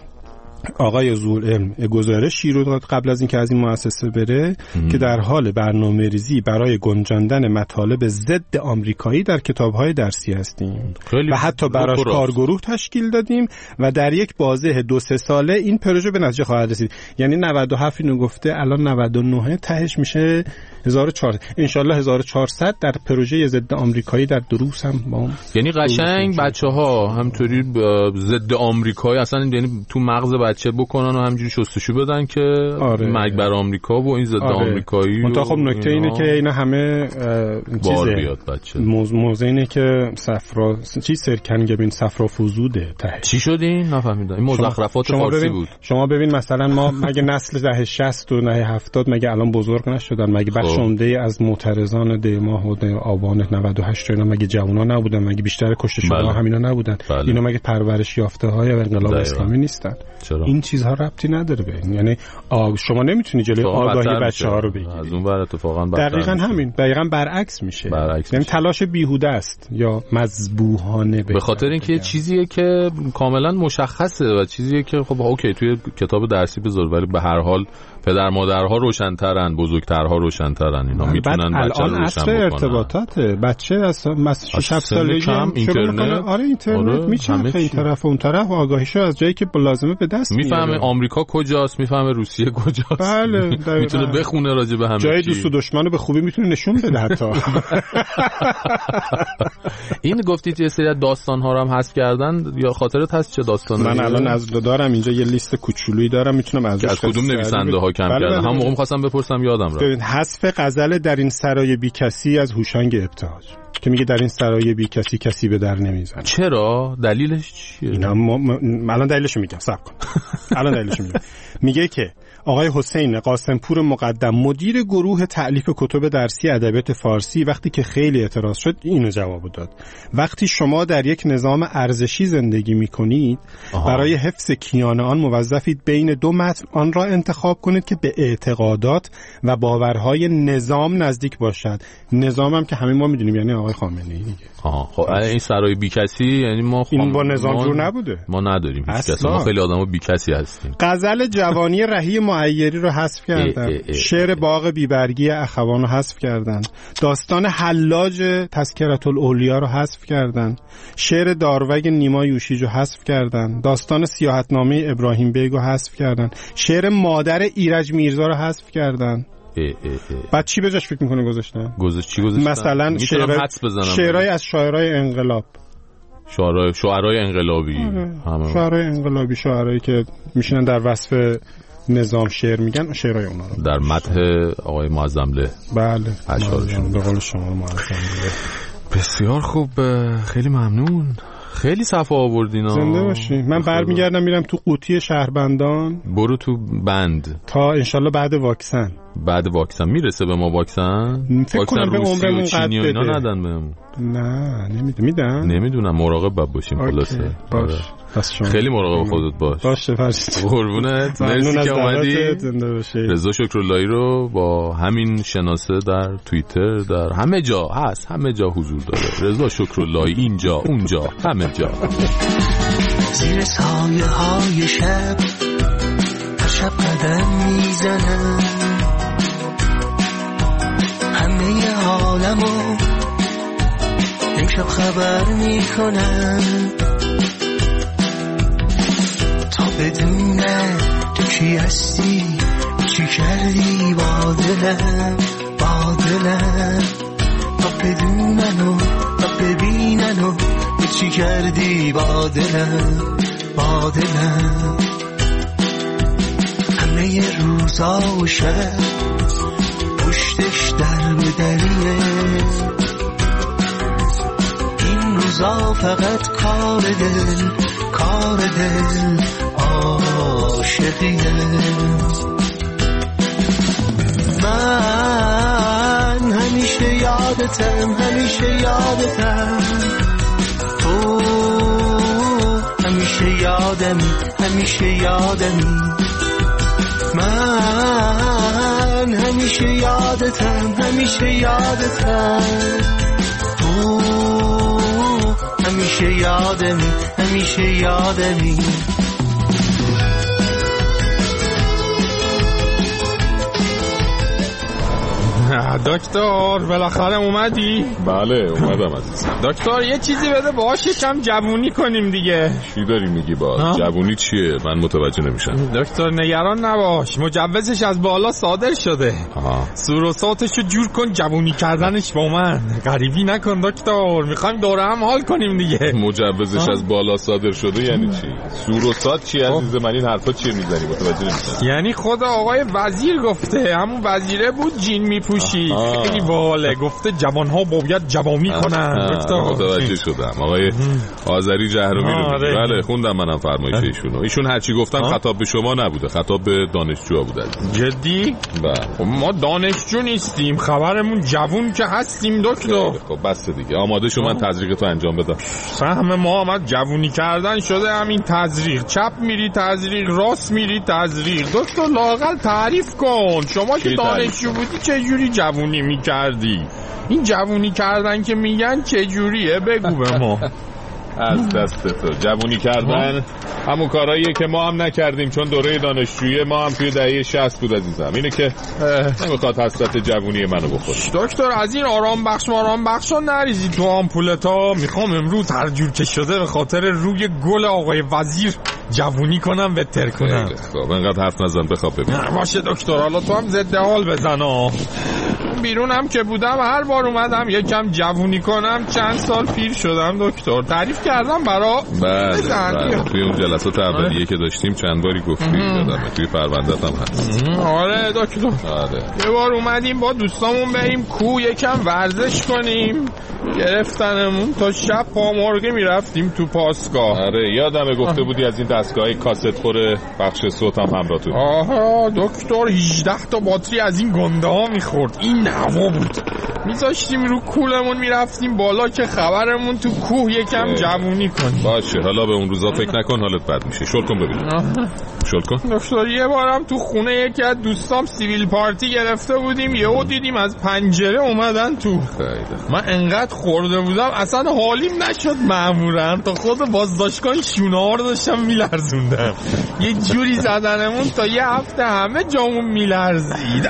آقای ذوالعلم گزارشی رو داد قبل از اینکه از این مؤسسه بره ام. که در حال برنامه‌ریزی برای گنجاندن مطالب ضد آمریکایی در کتاب‌های درسی هستیم و حتی براش کارگروه تشکیل دادیم و در یک بازه دو سه ساله این پروژه به نتیجه خواهد رسید. یعنی نود و هفت اینو گفته، الان نود و نه تهش میشه هزار و چهارصد، ان شاء الله هزار و چهارصد در پروژه ضد آمریکایی در دروس هم با هم. یعنی قشنگ بچه‌ها همطوری ضد آمریکایی اصلا یعنی تو مغز بچه بکنن و همینجوری شستشو بدن که آره. مرگ بر آمریکا و این ضد آره. آمریکایی. منتها خب نکته اینه که اینا همه بار بیاد بچه. موضوع اینه که صفرا چی سرکنگبین صفرا فزوده ته. چی شدین؟ نفهمیدم. این مزخرفات فارسی بود. شما ببین مثلا ما مگه نسل دهه شصت و دهه هفتاد مگه الان بزرگ نشدن؟ مگه بخش عمده از معترضان دی ماه و دی آبان نود و هشت اینا مگه جوونا نبودن؟ مگه بیشتر کشته شده ها همینا نبودن؟ بله. اینا مگه پرورش یافته های انقلاب اسلامی نیستن؟ چرا؟ این چیزها ربطی نداره به این. یعنی آگ شما نمیتونی جلوی آگاهی بچه‌ها رو بگیری. از اون ور اتفاقا دقیقاً همین، دقیقاً برعکس میشه. برعکس یعنی تلاش بیهوده است یا مذبوحانه. به خاطر اینکه چیزیه که کاملا مشخصه و چیزیه که خب اوکی توی کتاب درسی بذار، ولی به هر حال پدر مادرها روشن‌ترن، بزرگترها روشن‌ترن، اینا میتونن بچه‌ها رو روشن بکنن. ارتباطات بچه از شش هفت سالگی اینترنت آره اینترنت آره میچرخه این طرف و اون طرف و آگاهیشو از جایی که لازمه به دست میاره. میفهمه آمریکا کجاست، میفهمه روسیه کجاست. بله میتونه بخونه راجع به همه چی. جای دوست و دشمنو به خوبی میتونه نشون بده حتی. این گفتید یه سری داستان‌ها رو هم حذف کردن، یا خاطرت هست چه داستانی؟ من الان از دارم اینجا یه لیست کوچولویی دارم، میتونم از از کدوم نویسنده‌ها کم کردن. هم موقع می‌خواستم بپرسم یادم رفت. ببین حذف غزل در این سرای بی کسی از هوشنگ ابتهاج که میگه در این سرای بی کسی کسی به در نمیزنه. چرا؟ دلیلش چیه؟ اینا ما... ما... الان دلیلش میگم، صبر کن. الان دلیلش میگم. میگه که آقای حسین قاسمپور مقدم مدیر گروه تألیف کتب درسی ادبیات فارسی وقتی که خیلی اعتراض شد اینو جواب داد: وقتی شما در یک نظام ارزشی زندگی میکنید برای حفظ کیان آن موظفید بین دو متن آن را انتخاب کنید که به اعتقادات و باورهای نظام نزدیک باشد. نظام هم که همه ما میدونیم یعنی آقای خامنه‌ای دیگه. آها خب این سرای بی کسی یعنی ما خام... این با نظام ما... جور نبوده. ما نداریم هیچ کس، ما خیلی آدما بی کسی هستیم. غزل جوانی رهی معیری رو حذف کردن. ای ای ای. شعر باغ بیبرگی اخوان رو حذف کردن. داستان حلاج تذکرة الاولیا رو حذف کردن. شعر داروگ نیما یوشیج رو حذف کردن. داستان سیاحتنامه ابراهیم بیگ رو حذف کردن. شعر مادر ایرج میرزا رو حذف کردن. ای ای ای. بعد چی بجاش فکر میکنه گذاشتن؟ گذاشت چی گذاشتن؟ مثلا شعر شعرهای از شاعرای انقلاب، شعرهای شاعرای انقلابی، همه شاعرای انقلابی، شاعرایی که میشینن در وصف نظام شعر میگن، شعرهای اونا رو در مدح آقای معظمله. بله اشعارشون به قول شما معظمله. بسیار خوب، خیلی ممنون، خیلی صفا آوردینا. زنده باشی. من برمیگردم میرم تو قوطی شهربندان. برو تو بند تا انشالله بعد واکسن. بعد واکسن میرسه به ما واکسن؟ فکر کنم به عمرمون قد بده. اینا ندن بهمون. نه نمیدونم. میدن؟ نمیدونم، مراقب باید باشیم خلاصه. باش. خیلی مراقب خودت باش. باشه فرشت. قربونت. مرسی که اومدی. رضا شکراللهی رو با همین شناسه در توییتر در همه جا هست، همه جا حضور داره. رضا شکراللهی اینجا اونجا همه جا. زیر سایه های شب هر شب قدم میزنم، همه عالمو امشب خبر میکنم، تا بدونم تو کی هستی، چی کردی با دلم با دلم، تا بدونن و تا ببینن و چی کردی با دلم با دلم. همه روزا و شب پشتش در به دریه، این روزا روزا فقط کار دل کار دل عاشقیه. من همیشه یادتم همیشه یادتم تو همیشه یادمی همیشه یادمی. من همیشه یادتم همیشه یادتم تو همیشه یادمی همیشه یادمی. دکتر بالاخره اومدی؟ بله اومدم عزیزم. دکتر یه چیزی بده باهاش کم جوونی کنیم دیگه. چی داری میگی باز؟ جوونی چیه؟ من متوجه نمیشم. دکتر نگران نباش، مجوزش از بالا صادر شده. آها. سور و صوتشو جور کن، جوونی کردنش با من غریبی نکن دکتر، میخوایم دوره هم حال کنیم دیگه. مجوزش از بالا صادر شده یعنی چی؟ سور و صوت چی عزیز من؟ این حرفا چیه میزنی؟ متوجه نمیشم. یعنی خود آقای وزیر گفته، همون وزیره بود جین میپوشید. خیلی باله، گفته جوانها باید جوانی کنن. متوجه شدم. آقای آذری جهرومی رو میگه. بله خوندم منم فرمایش ایشونو. ایشون هرچی گفتن خطاب به شما نبوده، خطاب به دانشجوها بوده. جدی؟ بله. ما دانشجو نیستیم، خبرمون جوون که هستیم دکتر. خب بس دیگه، آماده شو من تزریقتو انجام بدم. سهم ما آمد جوونی کردن شده همین تزریق. چپ میری تزریق، راست میری تزریق. دکتر لااقل تعریف کن، شما که دانشجو بودی چه جوری جوونی میکردی؟ این جوونی کردن که میگن چه جوریه بگو به ما. از دست تو جوونی کردن همون کارهاییه که ما هم نکردیم، چون دوره دانشجویی ما هم توی دهه شصت بود عزیزم. اینه که نمیخواد حسرت جوونی منو بخوره. دکتر از این آرام بخش آرام بخشا نریزی تو آمپولتا. میخوام امروز هر جور که شده به خاطر روی گل آقای وزیر جوونی کنم بهتر کنم. خب انقدر حرف نزن، بخواب ببین. باشه دکتر، حالا تو هم ضد حال بزن. بیرونم که بودم هر بار اومدم یکم جوونی کنم چند سال پیر شدم دکتر. تعریف کردم برا. بله بله توی اون جلسات اولیه که داشتیم چند باری گفتی، دادم توی پرونده‌ت هم هست. آره دکتر. آره. یه بار اومدیم با دوستامون بریم کوه یکم ورزش کنیم، گرفتنمون تا شب پامرغی میرفتیم تو پاسگاه. آره یادمه گفته بودی از این دستگاه کاست خور بخش صوت هم همراه تو. آها دکتر هجده تا باتری از این گنده ها میخورد. این هوا بود، میذاشتیم رو کولمون میرفتیم بالا که خبرمون تو کوه یکم جوونی کنیم. باشه حالا به اون روزا فکر نکن، حالت بد میشه. شل کن ببینم. شل کن. دکتر یه بارم تو خونه یکی از دوستام سیویل پارتی گرفته بودیم، یهو دیدیم از پنجره اومدن تو. خیلی. من انقدر خورده بودم اصلا حالیم نشد مامورن، تا خود بازداشتگاه شونه‌ها رو داشتم میلرزوندم. یه جوری زدنمون تا یه هفته همه جامون میلرزید.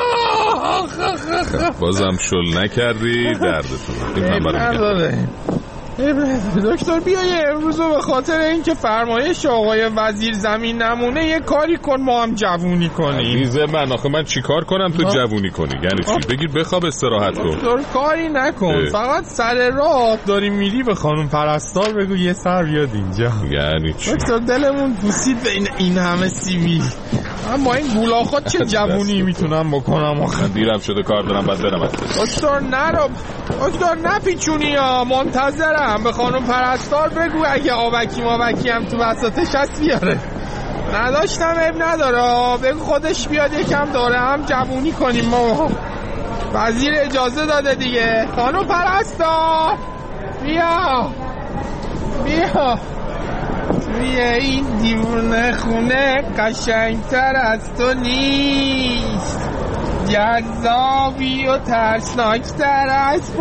بازم شل نکردی دردتون. این نداره دکتر. بیایه امروز به خاطر اینکه فرمایش آقای وزیر زمین نمونه یه کاری کن ما هم جوونی کنیم. عزیز من آخه من چی کار کنم تو جوونی کنی؟ یعنی چی؟ بگیر بخواب استراحت کن. دکتر کاری نکن اه. فقط سر راه داری میری به خانم پرستار بگو یه سر بیاد اینجا. یعنی چی؟ دکتر دلمون پوسید به این, این همه سیویل. من با این گولاخات چه جوونی میتونم بکنم آخه؟ دیرم شده کار دارم بعد برم. دکتر نرو دکتر نپیچونی ها، منتظرم. به خانم پرستار بگو اگه آبکی مابکی هم تو وسطش هست بیاره. نداشتم اب نداره، بگو خودش بیاد یکم داره هم جوونی کنیم ما. وزیر اجازه داده دیگه. خانم پرستار بیا بیا توی این دیوونه خونه قشنگتر از تو نیست، جذابی و ترسناکتر از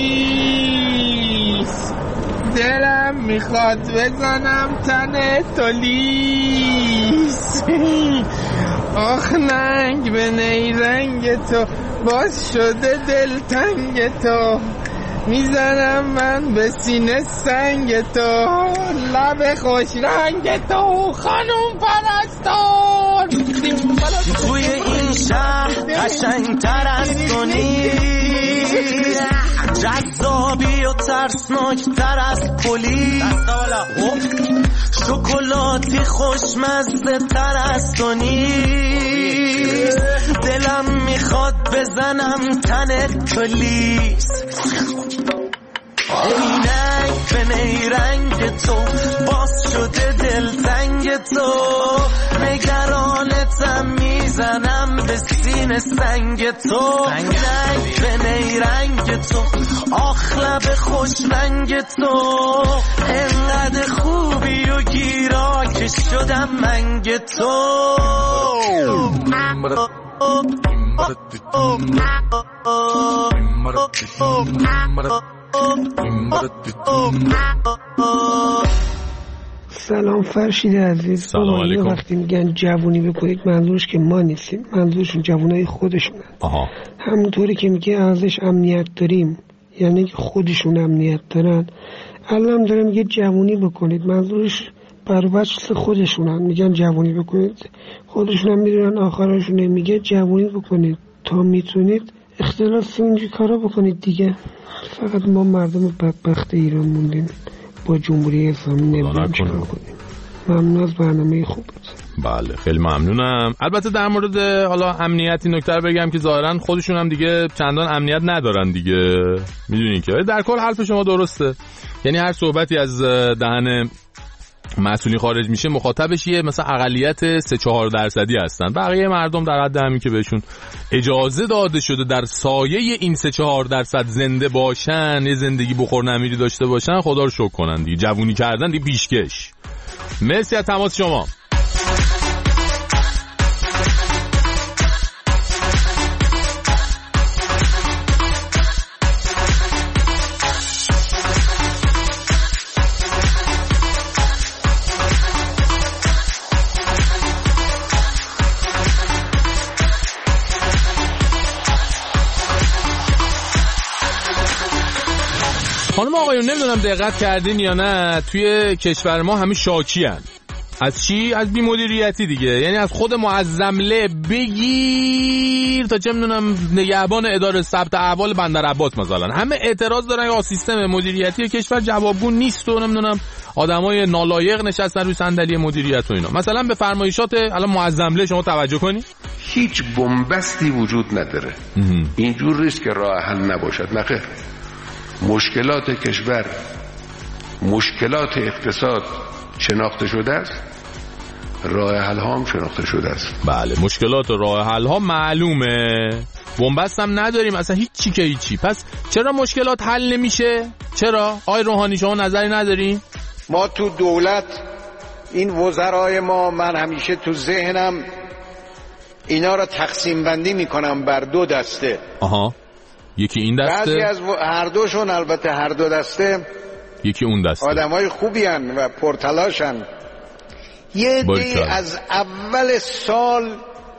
پلیس. دلم میخواد بزنم تن تو لیس. آخ ننگ به نیرنگ تو باز شده دلتنگ تو، میزنم من به سینه سنگ تو، لب خوش رنگ تو خانم پرستار. توی این شهر قشنگتر از تو نیست، جذابی و ترسناکتر از پلیس. شکلاتی خوشمزه تر از تو نیست، دلم میخواد بزنم تن تو لیس. اینک به تو نگرانتم میزنم به سینه سنگ تو رنگ به نیرنگ تو آخ لب خوش رنگ تو انقدر خوبی و گیرا که شدم منگ تو سلام فرشید عزیز. سلام علیکم. وقتی میگن جوونی بکنید منظورش که ما نیستیم، منظورشون جوونای خودشونن. آها. همونطوری که میگه ارزش امنیت داریم، یعنی که خودشون امنیت دارن. الان داره میگه جوونی بکنید، منظورش بر وجه خودشونن. میگن جوونی بکنید، خودشون هم میدونن آخرشون. میگه جوونی بکنید تا میتونید اختلاف اینجور کارا بکنید دیگه. فقط ما مردم بدبخت ایران موندیم با جمهوری اسلامی نمیدونم چیکار کنیم. ممنون از برنامه خوبت. بله خیلی ممنونم. البته در مورد حالا امنیتی نکته رو بگم که ظاهرا خودشون هم دیگه چندان امنیت ندارن دیگه، میدونین که در کل حرف شما درسته. یعنی هر صحبتی از دهن مسئولین خارج میشه مخاطبش یه مثلا اقلیت سه چهار درصدی هستن، بقیه مردم در حد همین که بهشون اجازه داده شده در سایه این سه چهار درصد زنده باشن، یه زندگی بخور نمیری داشته باشن، خدا رو شکر کنن دیگه. جوونی کردن دیگه پیشکش. مرسی از تماس شما. خانم آقایون نمیدونم دقت کردین یا نه، توی کشور ما همه شاکی هن. از چی؟ از بی‌مدیریتی دیگه. یعنی از خود معظمله بگیر تا چه میدونم نگهبان اداره ثبت احوال بندر عباس مثلا، همه اعتراض دارن که سیستم مدیریتی کشور جوابگو نیست و نمیدونم آدمای نالایق نشستن روی صندلی مدیریت و اینا. مثلا به فرمایشات الان معظمله شما توجه کنید، هیچ بنبستی وجود نداره. اینجور نیست که راه حل نباشد، نخیر. مشکلات کشور، مشکلات اقتصاد شناخته شده است، راه حل ها هم شناخته شده است. بله مشکلات و راه حل ها معلومه، بنبست هم نداریم اصلا، هیچی که هیچی. پس چرا مشکلات حل نمیشه؟ چرا؟ آقای روحانی شما نظری نداری؟ ما تو دولت این وزرای ما، من همیشه تو ذهنم اینا را تقسیم بندی میکنم بر دو دسته. آها. یکی این دسته، بعضی از و... هر دوشون، البته هر دو دسته یکی اون دسته آدمای خوبی هن و پرتلاشن. یه دی از اول سال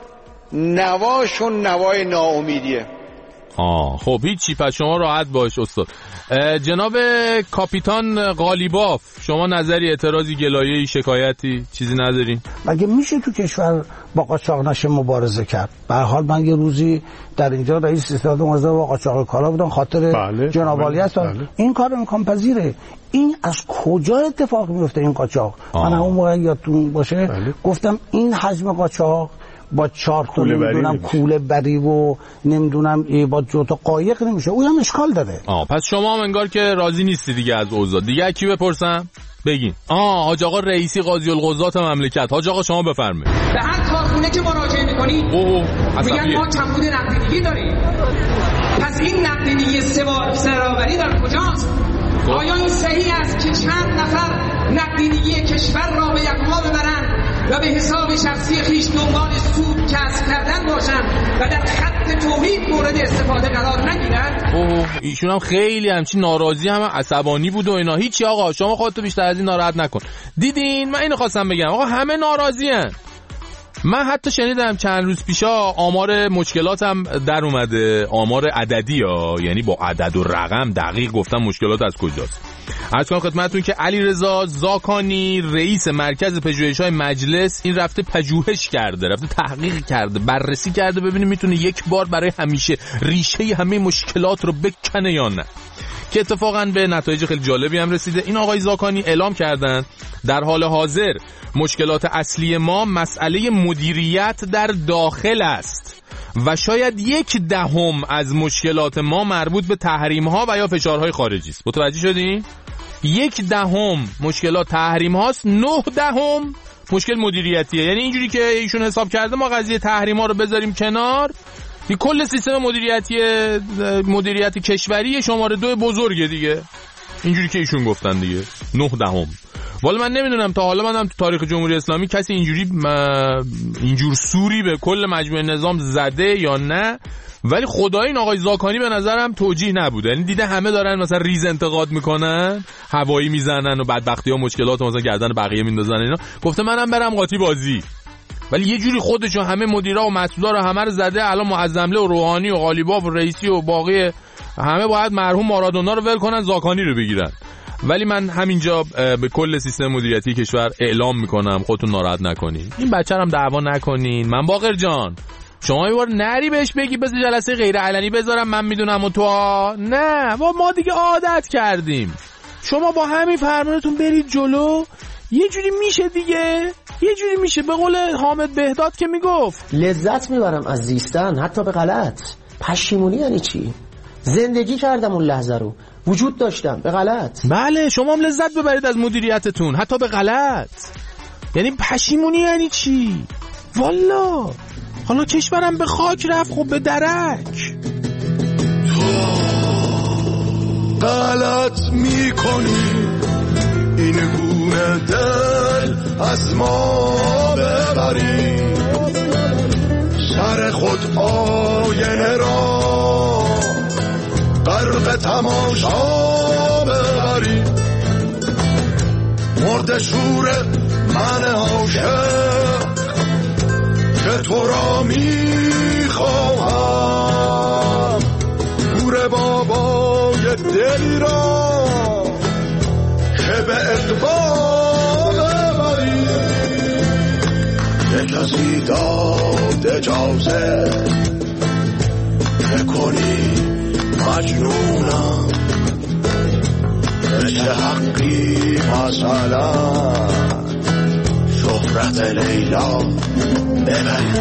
نواشون نوای ناامیدیه. آه خب هیچی، پس شما راحت باش استاد. جناب کاپیتان قالیباف شما نظری، اعتراضی، گلایه‌ای، شکایتی چیزی ندارین؟ مگه میشه تو کشور با قاچاق نشه مبارزه کرد؟ به هر حال من یه روزی در اینجا رئیس استاد موزه با قاچاق کالا بودم خاطر بله، جناب عالی هستم. بله. این کار امکان پذیره. این از کجا اتفاق میفته این قاچاق؟ من همون موقع یادتون باشه بله. گفتم این حجم قاچاق با چهار تا نمیدونم کوله بری و نمیدونم با جوتا قایق نمیشه، اون هم اشکال داره. آه پس شما هم انگار که راضی نیستی دیگه از اوضاع. دیگه کی بپرسم؟ بگین. آه حاج آقا رئیسی قاضی القضات مملکت. حاج آقا شما بفرمایید. به هر کارخونه که مراجعه می‌کنید میگن ما کمبود نقدینگی داریم. پس این نقدینگی سوابری در کجاست؟ آیا این صحیح است که چند نفر نقدینگی کشور را به یکما ببرند و به حساب شخصی خیش دنبال سود کسب کردن باشند و در خط تولید مورد استفاده قرار نگیرند؟ اوه ایشون هم خیلی همچین ناراضی، هم عصبانی بود و اینا. هیچی آقا شما خودتو بیشتر از این ناراحت نکن. دیدین من اینو خواستم بگم، آقا همه ناراضی ان. من حتی شنیدم چند روز پیشا آمار مشکلاتم در اومده، آمار عددی ها، یعنی با عدد و رقم دقیق گفتم مشکلات از کجاست. عرض کنم خدمتتون که علیرضا زاکانی رئیس مرکز پژوهش‌های مجلس این رفته پژوهش کرده، رفته تحقیق کرده، بررسی کرده ببینه میتونه یک بار برای همیشه ریشه همه مشکلات رو بکنه یا نه، که اتفاقا به نتایج خیلی جالبی هم رسیده. این آقای زاکانی اعلام کردن در حال حاضر مشکلات اصلی ما مسئله مدیریت در داخل است و شاید یک دهم از مشکلات ما مربوط به تحریم ها و یا فشارهای خارجی است. متوجه شدین؟ یک دهم مشکلات تحریم هاست، نه دهم مشکل مدیریتیه. یعنی اینجوری که ایشون حساب کرده ما قضیه تحریما رو بذاریم کنار، این کل سیستم مدیریتی مدیریت کشوری شماره دو بزرگه دیگه، اینجوری که ایشون گفتن دیگه. نه دهم. والا من نمیدونم تا حالا منم تو تاریخ جمهوری اسلامی کسی اینجوری اینجور سوری به کل مجموعه نظام زده یا نه، ولی خدای این آقای زاکانی به نظرم توجیه نبوده. یعنی دیده همه دارن مثلا ریز انتقاد میکنن، هوایی میزنن و بدبختی ها مشکلات مثلا گردن بقیه میندازن اینا، گفته منم برم قاطی بازی. ولی یه جوری خودشو همه مدیرا و مسئولا رو همه رو زده، الان معظمله و روحانی و قالیباف و رئیسی و باقی همه باید مرحوم مارادونا رو ول کنن، زاکانی رو بگیرن. ولی من همینجا به کل سیستم مدیریتی کشور اعلام میکنم خودتون ناراحت نکنین، این بچه‌رم دعوا نکنین. من باقر جان شما یه بار نری بهش بگی بذار جلسه غیر علنی بذارم من میدونم و تو نه، ما ما دیگه عادت کردیم. شما با همین فرمانتون برید جلو، یه جوری میشه دیگه، یه جوری میشه. به قول حامد بهداد که میگفت لذت میبرم از زیستن حتی به غلط. پشیمونی یعنی چی؟ زندگی کردم اون لحظه رو، وجود داشتم به غلط. بله شما هم لذت ببرید از مدیریتتون حتی به غلط. یعنی پشیمونی یعنی چی؟ والا حالا کشورم به خاک رفت، خب به درک. غلط میکنی این گونه دل از ما ببری، سر خود آینه را غرق تماشا ببری. مرد شور من عاشق که تو را میخواهم، گور بابای دلی را که به اقبال ببری. یک کسی داد اجازه بکنی مجنونم، به چه حقی مثلا شهرت لیلا ببری.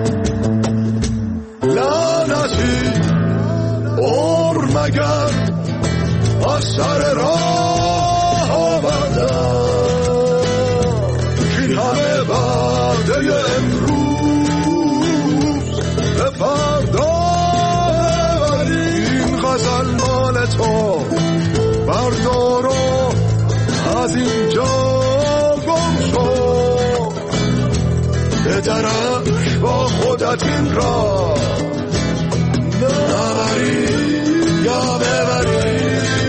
لعنتی اور مگر از سر راه آوردم، این همه وعده امروز به فردا ببری. این غزل مال تو بردار و از اینجا گم شو، به درک با خودت این را نبری یا ببری.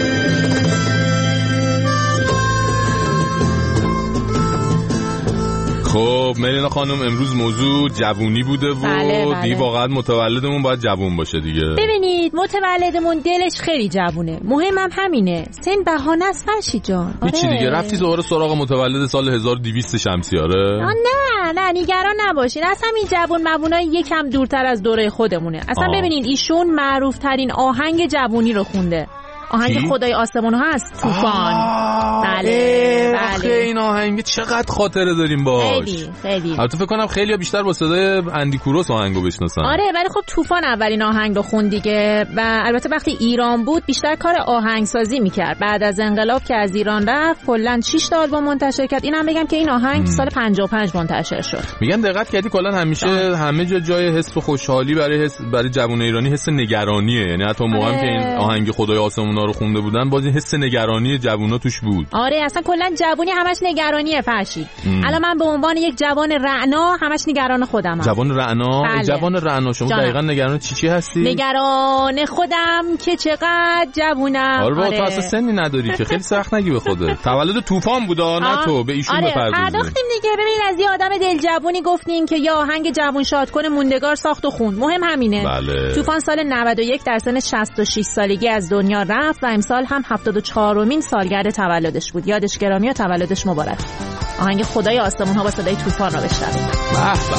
خب ملینا خانم امروز موضوع جوونی بوده و بله بله. دیگه واقعا متولدمون باید جوون باشه دیگه. ببینید متولدمون دلش خیلی جوونه، مهمم همینه، سن بهانه است فرشید جان. آره. چی دیگه رفتی دوباره سراغ متولد سال هزار و دویست شمسیاره؟ نه نه نگران نباشین، اصلا این جوون مبونای یکم دورتر از دوره خودمونه. اصلا آه. ببینید ایشون معروف ترین آهنگ جوونی رو خونده، آهنگ کی؟ خدای آسمون هست، طوفان. بله بله این آهنگ چقدر خاطره داریم باش. خیلی خیلی البته فکر کنم خیلی‌ها بیشتر با صدای اندی کوروس آهنگو بشناسن. آره ولی خب طوفان اولین آهنگ رو خوند دیگه، و البته وقتی ایران بود بیشتر کار آهنگسازی میکرد. بعد از انقلاب که از ایران رفت کلا شش تا آلبوم منتشر کرد. اینم بگم که این آهنگ سال پنجاه و پنج منتشر شد. میگن دقت کردی کلا همیشه ده. همه جا جای حس و خوشحالی برای حس برای جوان ایرانی حس نگرانیه. یعنی حتی موقعی که این آهنگ خدای آسمونا رو خونده بودن باز این حس نگرانی جوونا توش بود. آره اصلا کلا جوونی همش نگرانیه فرشید. الان من به عنوان یک جوان رعنا همش نگران خودمم. جوان رعنا؟ بله. جوان رعنا شما دقیقاً نگران چی چی هستی؟ نگران خودم که چقدر جوونم. آره, آره. تو اصلا سنی نداری که خیلی سخت نگی به خودت. تولد طوفان بود نه تو به ایشون آره. بپردازیم. پرداختیم دیگه. ببین از یه آدم دل جوونی گفتیم که یا آهنگ جوون شاد کنه موندگار ساخت و خوند. مهم همینه. بله. طوفان سال نود و یک در سن شصت و شش سالگی از دنیا رفت و امسال هم هفتاد و چهارمین سالگرد تولدش بود. یادش گرامی و تولدش مبارک. آهنگ خدای آسمون ها با صدای طوفان را بشنویم. به به.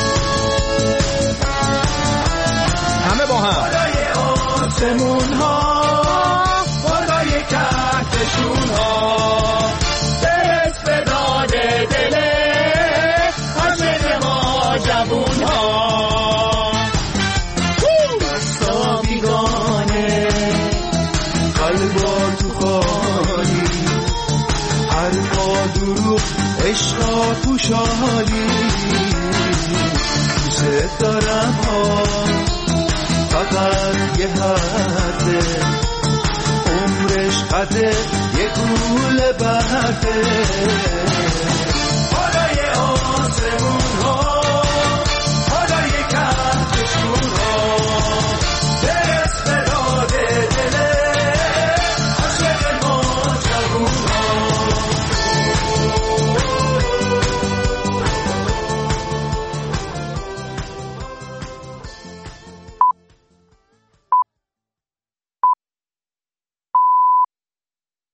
همه با هم. خدای آسمون ها، خدای کهکشون ها، برس به داد دل عاشق ما جوون ها. دستا بیگانه قلبا تو خواهی، حرفا دروغ عشقا خوشحالی دوست دارم ها فقط یه حرفه عمرش قده یه گول برده